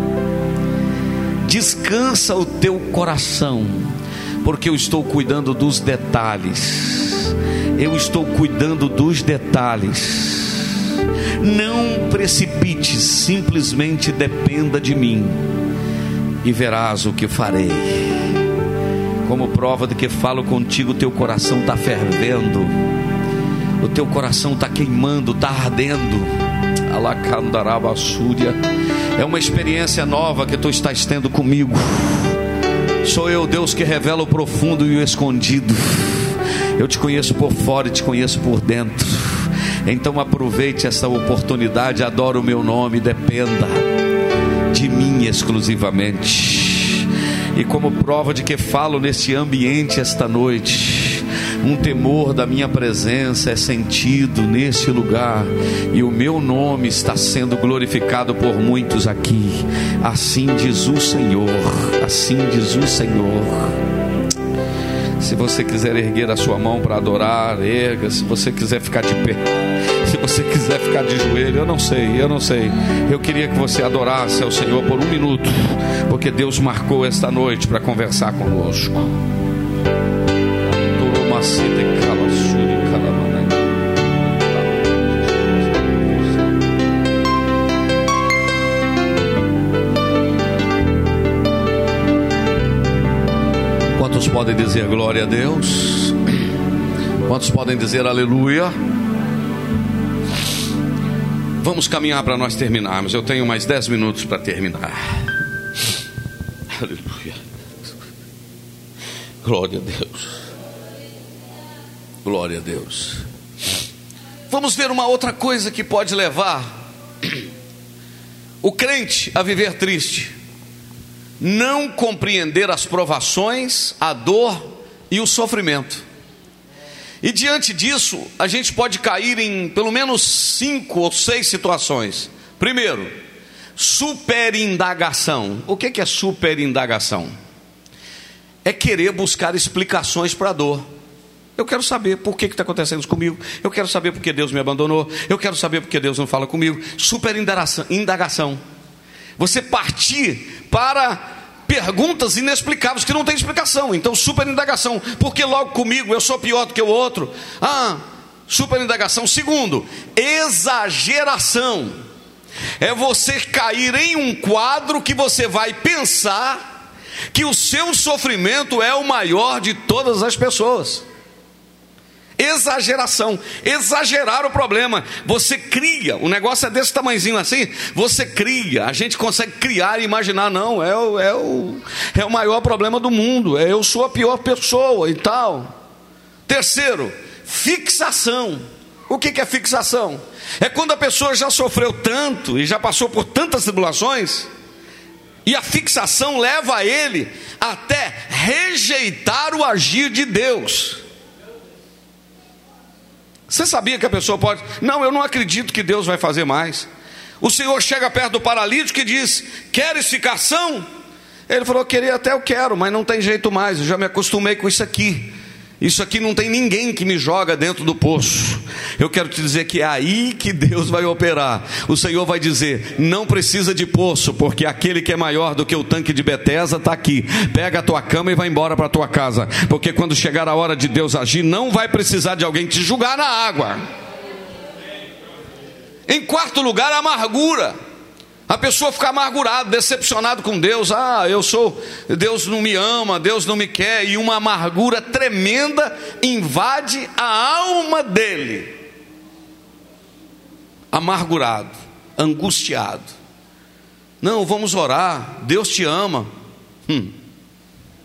Descansa o teu coração, porque eu estou cuidando dos detalhes. Eu estou cuidando dos detalhes. Não precipites, simplesmente dependa de mim e verás o que farei. Como prova de que falo contigo, teu coração está fervendo, o teu coração está queimando, está ardendo. Alacandarabasúria. É uma experiência nova que tu estás tendo comigo. Sou eu, Deus, que revela o profundo e o escondido. Eu te conheço por fora e te conheço por dentro. Então aproveite essa oportunidade, adora o meu nome, dependa de mim exclusivamente. E como prova de que falo nesse ambiente esta noite, um temor da minha presença é sentido nesse lugar, e o meu nome está sendo glorificado por muitos aqui. Assim diz o Senhor, assim diz o Senhor. Se você quiser erguer a sua mão para adorar, erga. Se você quiser ficar de pé, se você quiser ficar de joelho, eu não sei, eu não sei. Eu queria que você adorasse ao Senhor por um minuto, porque Deus marcou esta noite para conversar conosco. Quantos podem dizer glória a Deus? Quantos podem dizer aleluia? Vamos caminhar para nós terminarmos. Eu tenho mais dez minutos para terminar. Aleluia. Glória a Deus. Glória a Deus. Vamos ver uma outra coisa que pode levar o crente a viver triste: não compreender as provações, a dor e o sofrimento. E diante disso, a gente pode cair em pelo menos cinco ou seis situações. Primeiro, superindagação. O que é superindagação? É querer buscar explicações para a dor. Eu quero saber por que está acontecendo isso comigo. Eu quero saber por que Deus me abandonou. Eu quero saber por que Deus não fala comigo. Superindagação. Você partir para perguntas inexplicáveis que não tem explicação. Então, superindagação. Porque logo comigo eu sou pior do que o outro? Ah, superindagação. Segundo, exageração. É você cair em um quadro que você vai pensar que o seu sofrimento é o maior de todas as pessoas. Exageração, exagerar o problema. Você cria, o negócio é desse tamanhozinho assim. Você cria, a gente consegue criar e imaginar. Não, é o, é o, é o maior problema do mundo, é, eu sou a pior pessoa e tal. Terceiro, fixação. O que é fixação? É quando a pessoa já sofreu tanto e já passou por tantas tribulações, e a fixação leva ele até rejeitar o agir de Deus. Você sabia que a pessoa pode... Não, eu não acredito que Deus vai fazer mais. O Senhor chega perto do paralítico e diz: queres ficar são? Ele falou: queria, até eu quero, mas não tem jeito mais, eu já me acostumei com isso aqui. Isso aqui não tem ninguém que me joga dentro do poço. Eu quero te dizer que é aí que Deus vai operar. O Senhor vai dizer: não precisa de poço, porque aquele que é maior do que o tanque de Betesda está aqui. Pega a tua cama e vai embora para a tua casa, porque quando chegar a hora de Deus agir, não vai precisar de alguém te julgar na água. Em quarto lugar, a amargura. A pessoa fica amargurada, decepcionado com Deus. Ah, eu sou, Deus não me ama, Deus não me quer. E uma amargura tremenda invade a alma dele. Amargurado, angustiado. Não, vamos orar, Deus te ama. hum.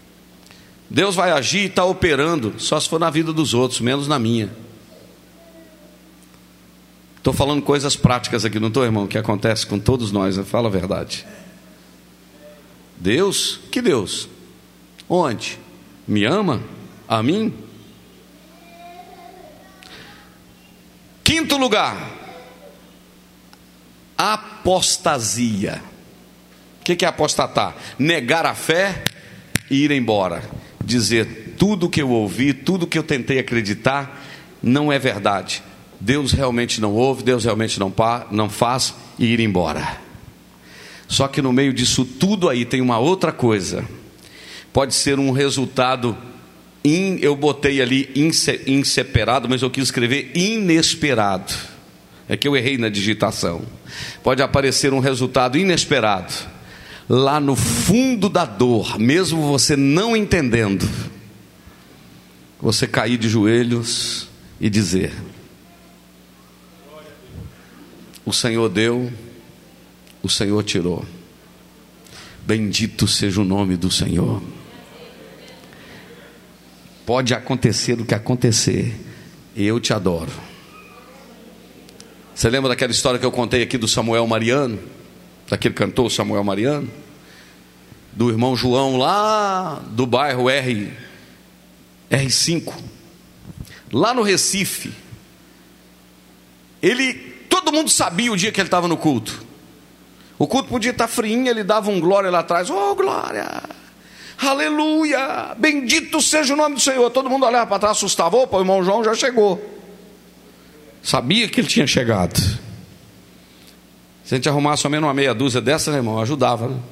Deus vai agir e está operando, só se for na vida dos outros, menos na minha. Estou falando coisas práticas aqui, não estou, irmão? Que acontece com todos nós, fala a verdade. Deus? Que Deus? Onde? Me ama? A mim? Quinto lugar, apostasia. O que é apostatar? Negar a fé e ir embora. Dizer tudo que eu ouvi, tudo que eu tentei acreditar, não é verdade. Deus realmente não ouve, Deus realmente não, não faz, e ir embora. Só que no meio disso tudo aí tem uma outra coisa. Pode ser um resultado, in, eu botei ali inse, inseparado, mas eu quis escrever inesperado. É que eu errei na digitação. Pode aparecer um resultado inesperado. Lá no fundo da dor, mesmo você não entendendo, você cair de joelhos e dizer: o Senhor deu, o Senhor tirou. Bendito seja o nome do Senhor. Pode acontecer o que acontecer, eu te adoro. Você lembra daquela história que eu contei aqui do Samuel Mariano? Daquele cantor Samuel Mariano? Do irmão João lá do bairro R cinco, lá no Recife. Ele, todo mundo sabia o dia que ele estava no culto. O culto podia estar friinho, ele dava um glória lá atrás. Oh, glória, aleluia, bendito seja o nome do Senhor. Todo mundo olhava para trás, assustava. Opa, o irmão João já chegou. Sabia que ele tinha chegado. Se a gente arrumasse somente uma meia dúzia dessa, né, irmão, ajudava, né?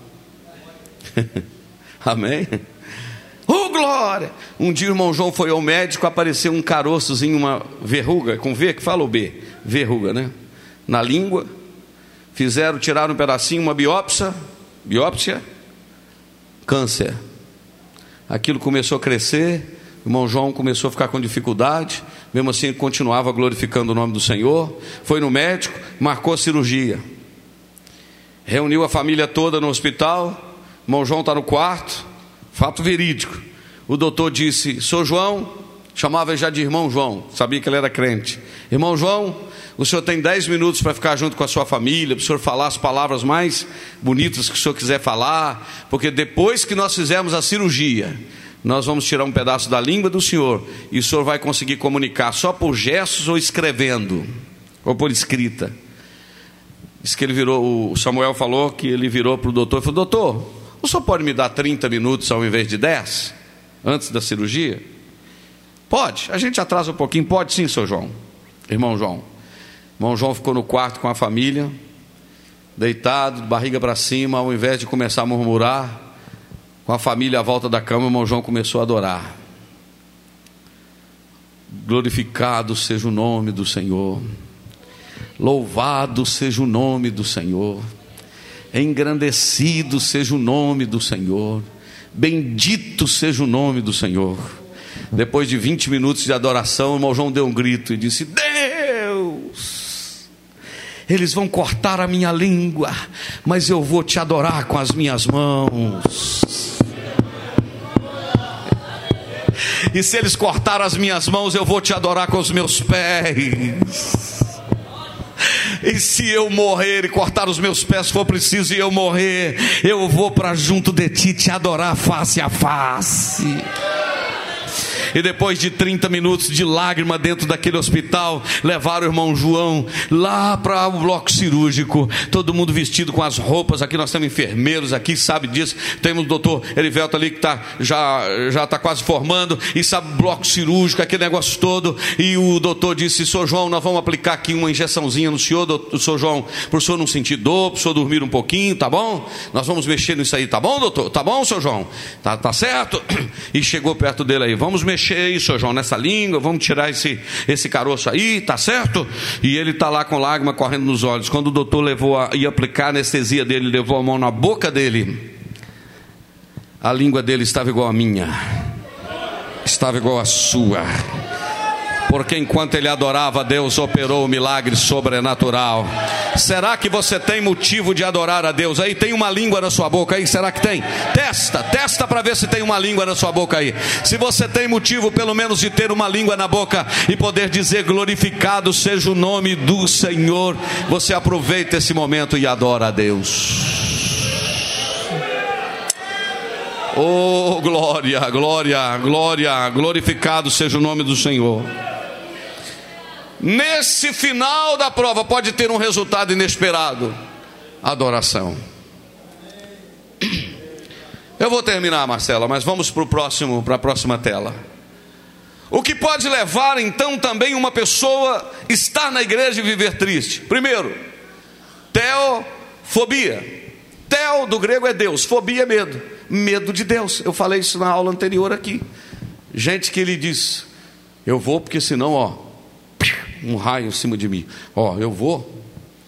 Amém? Oh, glória! Um dia o irmão João foi ao médico, apareceu um caroçozinho, uma verruga, com V que fala o B, verruga, né? Na língua. Fizeram, tiraram um pedacinho, uma biópsia, biópsia, câncer. Aquilo começou a crescer, o irmão João começou a ficar com dificuldade, mesmo assim continuava glorificando o nome do Senhor. Foi no médico, marcou a cirurgia. Reuniu a família toda no hospital. O irmão João está no quarto, fato verídico. O doutor disse: Sou João, chamava já de irmão João, sabia que ele era crente. Irmão João, o senhor tem dez minutos para ficar junto com a sua família, para o senhor falar as palavras mais bonitas que o senhor quiser falar, porque depois que nós fizermos a cirurgia, nós vamos tirar um pedaço da língua do senhor, e o senhor vai conseguir comunicar só por gestos ou escrevendo, ou por escrita. Diz que ele virou, o Samuel falou que ele virou para o doutor e falou: doutor, o senhor pode me dar trinta minutos ao invés de dez, antes da cirurgia? Pode, a gente atrasa um pouquinho. Pode sim, seu João, irmão João. Irmão João ficou no quarto com a família, deitado, de barriga para cima. Ao invés de começar a murmurar, com a família à volta da cama, o irmão João começou a adorar. Glorificado seja o nome do Senhor, louvado seja o nome do Senhor, engrandecido seja o nome do Senhor, bendito seja o nome do Senhor. Depois de vinte minutos de adoração, o irmão João deu um grito e disse: Deus, eles vão cortar a minha língua, mas eu vou te adorar com as minhas mãos. E se eles cortaram as minhas mãos, eu vou te adorar com os meus pés. E se eu morrer e cortar os meus pés, se for preciso, e eu morrer, eu vou para junto de ti te adorar face a face. E depois de trinta minutos de lágrima dentro daquele hospital, levaram o irmão João lá para o bloco cirúrgico, todo mundo vestido com as roupas. Aqui nós temos enfermeiros aqui, sabe disso. Temos o doutor Erivelto ali que tá, já já está quase formando, e sabe, bloco cirúrgico, aquele negócio todo. E o doutor disse: senhor João, nós vamos aplicar aqui uma injeçãozinha no senhor, doutor, senhor João, para o senhor não sentir dor, para o senhor dormir um pouquinho, tá bom? Nós vamos mexer nisso aí, tá bom, doutor? Tá bom, senhor João? Tá, tá certo? E chegou perto dele aí: vamos mexer aí, senhor João, nessa língua, vamos tirar esse, esse caroço aí, tá certo? E ele tá lá com lágrima correndo nos olhos. Quando o doutor levou a, ia aplicar a anestesia dele, levou a mão na boca dele, a língua dele estava igual a minha, estava igual a sua, porque enquanto ele adorava, Deus operou o milagre sobrenatural. Será que você tem motivo de adorar a Deus? Aí tem uma língua na sua boca aí, será que tem? Testa, testa para ver se tem uma língua na sua boca aí. Se você tem motivo pelo menos de ter uma língua na boca e poder dizer glorificado seja o nome do Senhor, você aproveita esse momento e adora a Deus. Oh, glória, glória, glória, glorificado seja o nome do Senhor. Nesse final da prova pode ter um resultado inesperado: adoração. Eu vou terminar, Marcela, mas vamos para o próximo, para a próxima tela. O que pode levar então também uma pessoa a estar na igreja e viver triste? Primeiro, teofobia. Teo do grego é Deus, fobia é medo, medo de Deus. Eu falei isso na aula anterior aqui. Gente que ele diz: eu vou porque senão, ó, um raio em cima de mim. Ó, eu vou.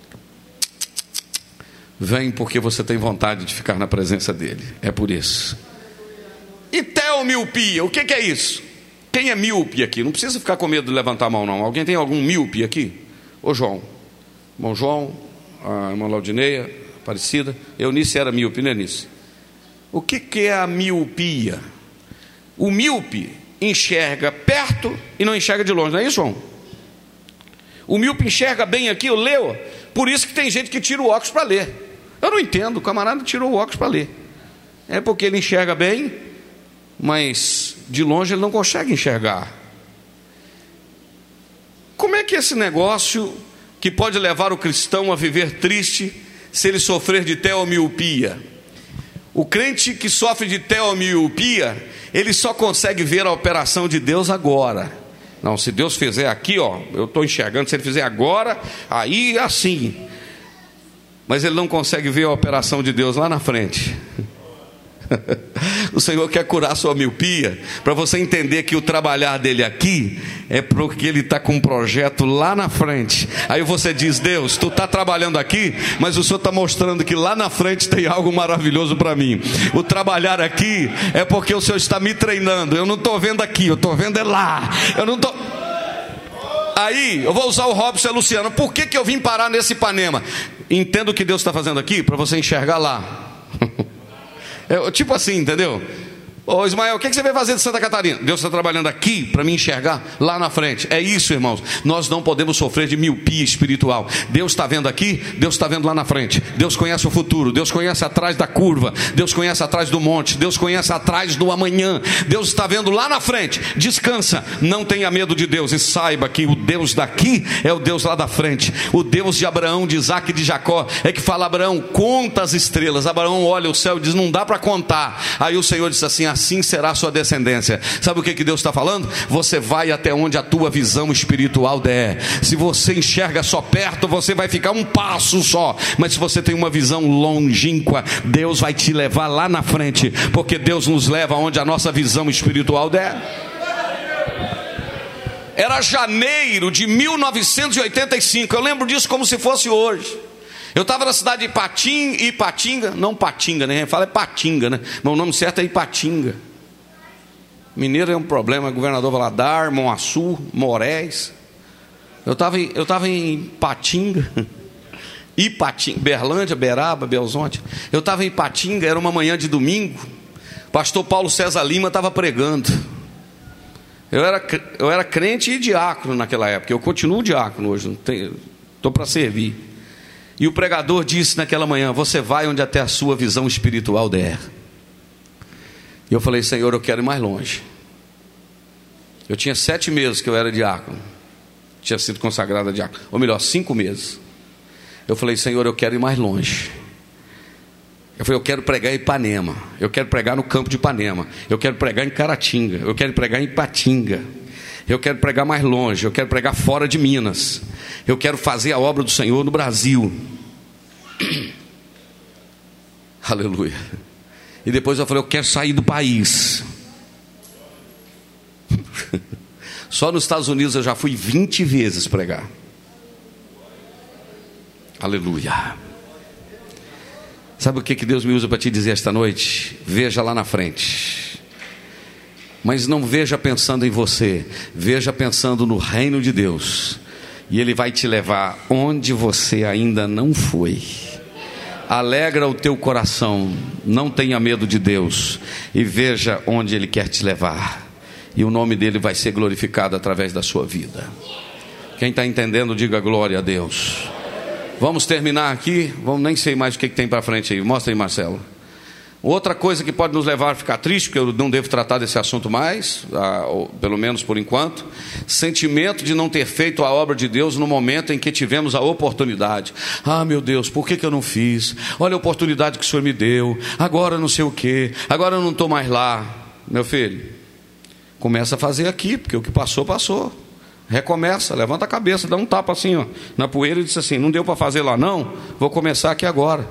Vem porque você tem vontade de ficar na presença dele. É por isso. E teomiopia, o que, que é isso? Quem é míope aqui? Não precisa ficar com medo de levantar a mão, não. Alguém tem algum míope aqui? Ô João. Bom, João, a irmã Laudineia, Aparecida. Eunice era míope, né, Eunice? O que, que é a miopia? O míope enxerga perto e não enxerga de longe, não é isso, João? O míope enxerga bem aqui, eu leio. Por isso que tem gente que tira o óculos para ler. Eu não entendo, o camarada tirou o óculos para ler. É porque ele enxerga bem, mas de longe ele não consegue enxergar. Como é que esse negócio que pode levar o cristão a viver triste se ele sofrer de teomiopia? O crente que sofre de teomiopia, ele só consegue ver a operação de Deus agora. Não, se Deus fizer aqui, ó, eu estou enxergando, se ele fizer agora, aí assim. Mas ele não consegue ver a operação de Deus lá na frente. O Senhor quer curar a sua miopia, para você entender que o trabalhar dele aqui é porque ele está com um projeto lá na frente. Aí você diz: Deus, tu está trabalhando aqui, mas o Senhor está mostrando que lá na frente tem algo maravilhoso para mim. O trabalhar aqui é porque o Senhor está me treinando. Eu não estou vendo aqui, eu estou vendo é lá. Eu não estou... Aí eu vou usar o Robson e a Luciana. Por que, que eu vim parar nesse Ipanema? Entenda o que Deus está fazendo aqui, para você enxergar lá. É, tipo assim, entendeu? Ô Ismael, o que você vai fazer de Santa Catarina? Deus está trabalhando aqui para me enxergar lá na frente. É isso, irmãos. Nós não podemos sofrer de miopia espiritual. Deus está vendo aqui, Deus está vendo lá na frente. Deus conhece o futuro, Deus conhece atrás da curva, Deus conhece atrás do monte, Deus conhece atrás do amanhã. Deus está vendo lá na frente. Descansa, não tenha medo de Deus. E saiba que o Deus daqui é o Deus lá da frente. O Deus de Abraão, de Isaac e de Jacó é que fala: Abraão, conta as estrelas. Abraão olha o céu e diz: não dá para contar. Aí o Senhor disse assim: assim será a sua descendência. Sabe o que, que Deus está falando? Você vai até onde a tua visão espiritual der. Se você enxerga só perto, você vai ficar um passo só. Mas se você tem uma visão longínqua, Deus vai te levar lá na frente, porque Deus nos leva onde a nossa visão espiritual der. Era janeiro de mil novecentos e oitenta e cinco. Eu lembro disso como se fosse hoje. Eu estava na cidade de Ipatim, Ipatinga, não Patinga, né? Fala é Patinga, né? Mas o nome certo é Ipatinga. Mineiro é um problema, governador Valadares, Moaçu, Moraes. Eu estava eu estava em Ipatinga, Ipatinga, Berlândia, Beraba, Belzonte. Eu estava em Ipatinga, era uma manhã de domingo. Pastor Paulo César Lima estava pregando. Eu era, eu era crente e diácono naquela época. Eu continuo diácono hoje, estou para servir. E o pregador disse naquela manhã: você vai onde até a sua visão espiritual der. E eu falei: Senhor, eu quero ir mais longe. Eu tinha sete meses que eu era diácono, tinha sido consagrado a diácono, ou melhor, cinco meses. Eu falei: Senhor, eu quero ir mais longe. Eu falei: eu quero pregar em Ipanema, eu quero pregar no campo de Ipanema, eu quero pregar em Caratinga, eu quero pregar em Ipatinga, eu quero pregar mais longe, eu quero pregar fora de Minas, eu quero fazer a obra do Senhor no Brasil. Aleluia. E depois eu falei: eu quero sair do país. Só nos Estados Unidos eu já fui vinte vezes pregar. Aleluia. Sabe o que que Deus me usa para te dizer esta noite? Veja lá na frente. Mas não veja pensando em você, veja pensando no reino de Deus. e Ele vai te levar onde você ainda não foi. Alegra o teu coração, não tenha medo de Deus, e veja onde Ele quer te levar, e o nome dEle vai ser glorificado através da sua vida. Quem está entendendo, diga glória a Deus. Vamos terminar aqui, vamos, nem sei mais o que, que tem para frente aí, mostra aí, Marcelo. Outra coisa que pode nos levar a ficar triste, porque eu não devo tratar desse assunto mais, ah, ou, pelo menos por enquanto, sentimento de não ter feito a obra de Deus no momento em que tivemos a oportunidade. Ah, meu Deus, por que, que eu não fiz? Olha a oportunidade que o Senhor me deu, agora não sei o que, agora eu não estou mais lá. Meu filho, começa a fazer aqui, porque o que passou, passou. Recomeça, levanta a cabeça, dá um tapa assim, ó, na poeira e diz assim: não deu para fazer lá não, vou começar aqui agora.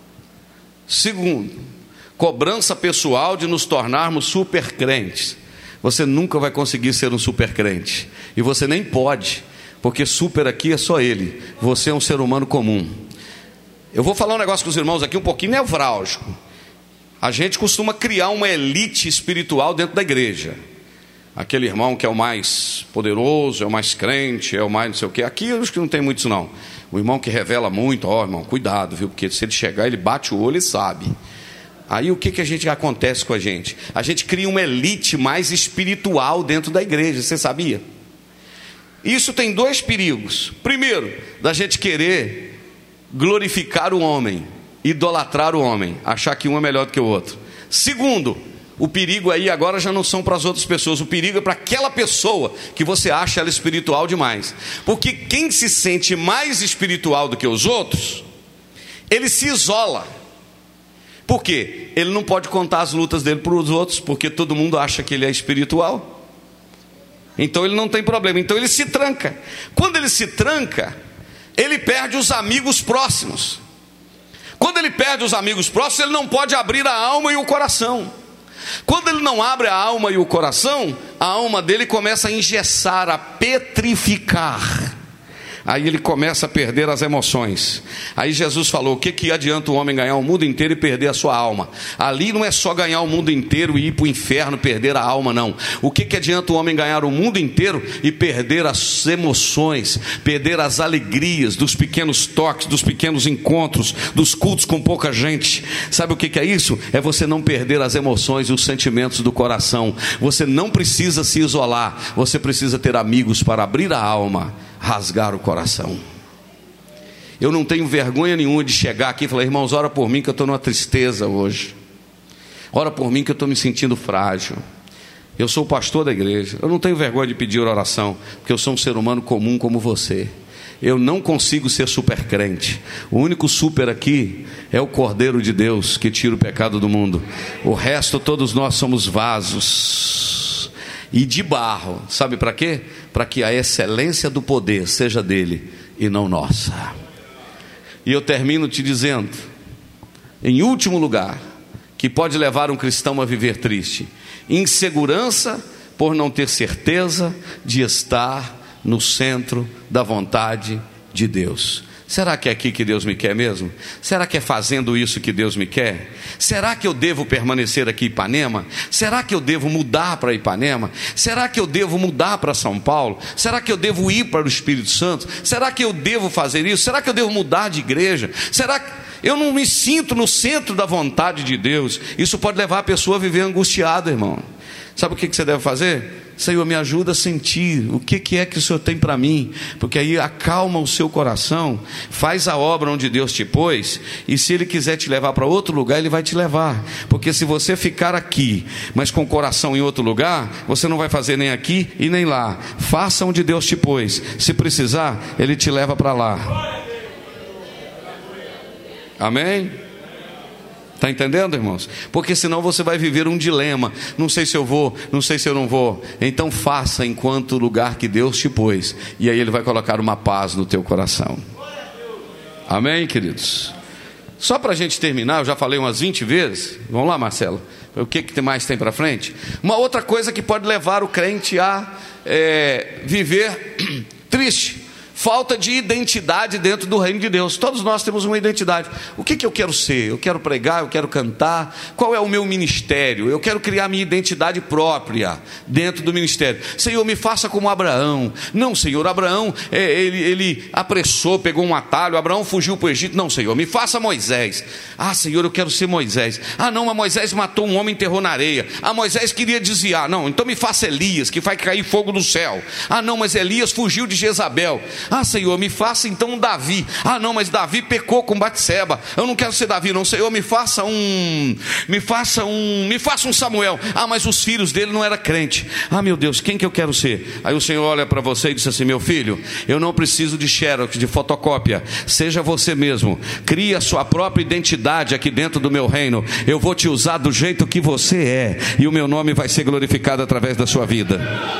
Segundo, cobrança pessoal de nos tornarmos super crentes. Você nunca vai conseguir ser um super crente, e você nem pode, porque super aqui é só Ele, você é um ser humano comum. Eu vou falar um negócio com os irmãos aqui um pouquinho nevrálgico. A gente costuma criar uma elite espiritual dentro da igreja. Aquele irmão que é o mais poderoso, é o mais crente, é o mais não sei o que. Aqui eu acho que não tem muito isso não. O irmão que revela muito, ó, irmão, cuidado, viu? Porque se ele chegar, ele bate o olho e sabe. Aí o que, que a gente acontece com a gente? A gente cria uma elite mais espiritual dentro da igreja, você sabia? Isso tem dois perigos. Primeiro, da gente querer glorificar o homem, idolatrar o homem, achar que um é melhor do que o outro. Segundo, o perigo aí agora já não são para as outras pessoas, o perigo é para aquela pessoa que você acha ela espiritual demais. Porque quem se sente mais espiritual do que os outros, ele se isola. Por quê? Ele não pode contar as lutas dele para os outros, porque todo mundo acha que ele é espiritual. Então ele não tem problema, então ele se tranca. Quando ele se tranca, ele perde os amigos próximos. Quando ele perde os amigos próximos, ele não pode abrir a alma e o coração. Quando ele não abre a alma e o coração, a alma dele começa a engessar, a petrificar. Aí ele começa a perder as emoções. Aí Jesus falou: o que, que adianta o homem ganhar o mundo inteiro e perder a sua alma? Ali não é só ganhar o mundo inteiro e ir para o inferno, perder a alma, não. O que, que adianta o homem ganhar o mundo inteiro e perder as emoções, perder as alegrias dos pequenos toques, dos pequenos encontros, dos cultos com pouca gente? Sabe o que, que é isso? É você não perder as emoções e os sentimentos do coração. Você não precisa se isolar, você precisa ter amigos para abrir a alma, rasgar o coração. Eu não tenho vergonha nenhuma de chegar aqui e falar: irmãos, ora por mim que eu estou numa tristeza hoje, ora por mim que eu estou me sentindo frágil. Eu sou o pastor da igreja, eu não tenho vergonha de pedir oração, porque eu sou um ser humano comum como você. Eu não consigo ser super crente. O único super aqui é o Cordeiro de Deus que tira o pecado do mundo. O resto, todos nós somos vasos e de barro. Sabe para quê? Para que a excelência do poder seja dele e não nossa. E eu termino te dizendo, em último lugar, que pode levar um cristão a viver triste: insegurança por não ter certeza de estar no centro da vontade de Deus. Será que é aqui que Deus me quer mesmo? Será que é fazendo isso que Deus me quer? Será que eu devo permanecer aqui em Ipanema? Será que eu devo mudar para Ipanema? Será que eu devo mudar para São Paulo? Será que eu devo ir para o Espírito Santo? Será que eu devo fazer isso? Será que eu devo mudar de igreja? Será que eu não me sinto no centro da vontade de Deus? Isso pode levar a pessoa a viver angustiada, irmão. Sabe o que você deve fazer? Senhor, me ajuda a sentir o que, que é que o Senhor tem para mim, porque aí acalma o seu coração, faz a obra onde Deus te pôs, e se Ele quiser te levar para outro lugar, Ele vai te levar. Porque se você ficar aqui, mas com o coração em outro lugar, você não vai fazer nem aqui e nem lá. Faça onde Deus te pôs, se precisar, Ele te leva para lá. Amém? Está entendendo, irmãos? Porque senão você vai viver um dilema: não sei se eu vou, não sei se eu não vou. Então faça enquanto o lugar que Deus te pôs, e aí Ele vai colocar uma paz no teu coração. Amém, queridos? Só para a gente terminar, eu já falei umas vinte vezes. Vamos lá, Marcelo, o que, que mais tem para frente? Uma outra coisa que pode levar o crente a é, viver triste: falta de identidade dentro do reino de Deus. Todos nós temos uma identidade. O que, que eu quero ser? Eu quero pregar, eu quero cantar. Qual é o meu ministério? Eu quero criar minha identidade própria dentro do ministério. Senhor, me faça como Abraão. Não, Senhor, Abraão, ele, ele apressou, pegou um atalho. Abraão fugiu para o Egito. Não, Senhor, me faça Moisés. Ah, Senhor, eu quero ser Moisés. Ah, não, mas Moisés matou um homem e enterrou na areia. Ah, Moisés queria desviar. Não, então me faça Elias, que vai cair fogo do céu. Ah, não, mas Elias fugiu de Jezabel. Ah, Senhor, me faça então um Davi. Ah, não, mas Davi pecou com Batseba. Eu não quero ser Davi, não. Senhor, me faça um Me faça um Me faça um Samuel. Ah, mas os filhos dele não eram crente. Ah, meu Deus, quem que eu quero ser? Aí o Senhor olha para você e diz assim: meu filho, eu não preciso de xerox, de fotocópia. Seja você mesmo. Crie a sua própria identidade aqui dentro do meu reino. Eu vou te usar do jeito que você é, e o meu nome vai ser glorificado através da sua vida.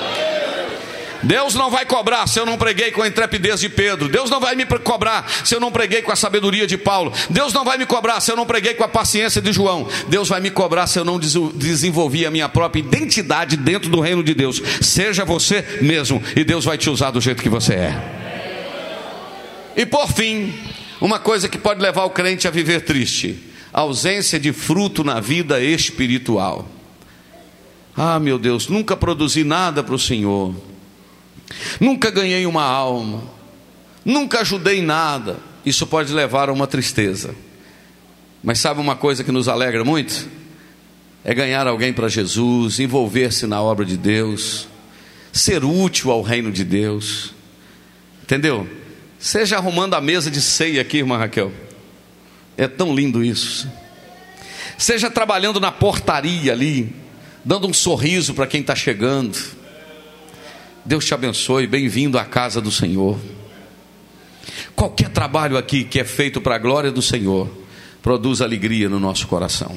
Deus não vai cobrar se eu não preguei com a intrepidez de Pedro. Deus não vai me cobrar se eu não preguei com a sabedoria de Paulo. Deus não vai me cobrar se eu não preguei com a paciência de João. Deus vai me cobrar se eu não desenvolvi a minha própria identidade dentro do reino de Deus. Seja você mesmo, e Deus vai te usar do jeito que você é. E por fim, uma coisa que pode levar o crente a viver triste: a ausência de fruto na vida espiritual. Ah, meu Deus, nunca produzi nada para o Senhor, nunca ganhei uma alma, nunca ajudei em nada. Isso pode levar a uma tristeza. Mas sabe uma coisa que nos alegra muito? É ganhar alguém para Jesus, envolver-se na obra de Deus, ser útil ao reino de Deus. Entendeu? Seja arrumando a mesa de ceia aqui, irmã Raquel. É tão lindo isso. Seja trabalhando na portaria ali, dando um sorriso para quem está chegando. Deus te abençoe, bem-vindo à casa do Senhor. Qualquer trabalho aqui que é feito para a glória do Senhor produz alegria no nosso coração.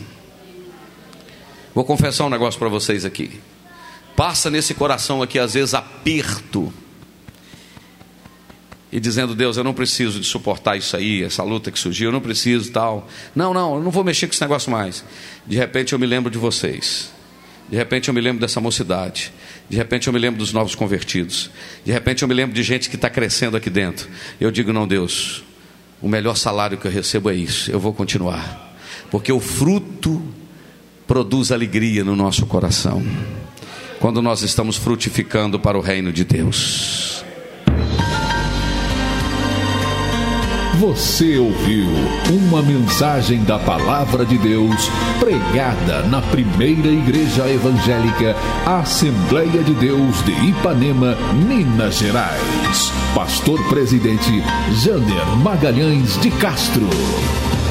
Vou confessar um negócio para vocês aqui. Passa nesse coração aqui às vezes aperto, e dizendo: Deus, eu não preciso de suportar isso aí, essa luta que surgiu, eu não preciso tal. Não, não, eu não vou mexer com esse negócio mais. De repente eu me lembro de vocês. De repente eu me lembro dessa mocidade. De repente eu me lembro dos novos convertidos. De repente eu me lembro de gente que está crescendo aqui dentro. Eu digo: não, Deus, o melhor salário que eu recebo é isso. Eu vou continuar, porque o fruto produz alegria no nosso coração, quando nós estamos frutificando para o reino de Deus. Você ouviu uma mensagem da Palavra de Deus pregada na primeira igreja evangélica Assembleia de Deus de Ipanema, Minas Gerais. Pastor Presidente Jander Magalhães de Castro.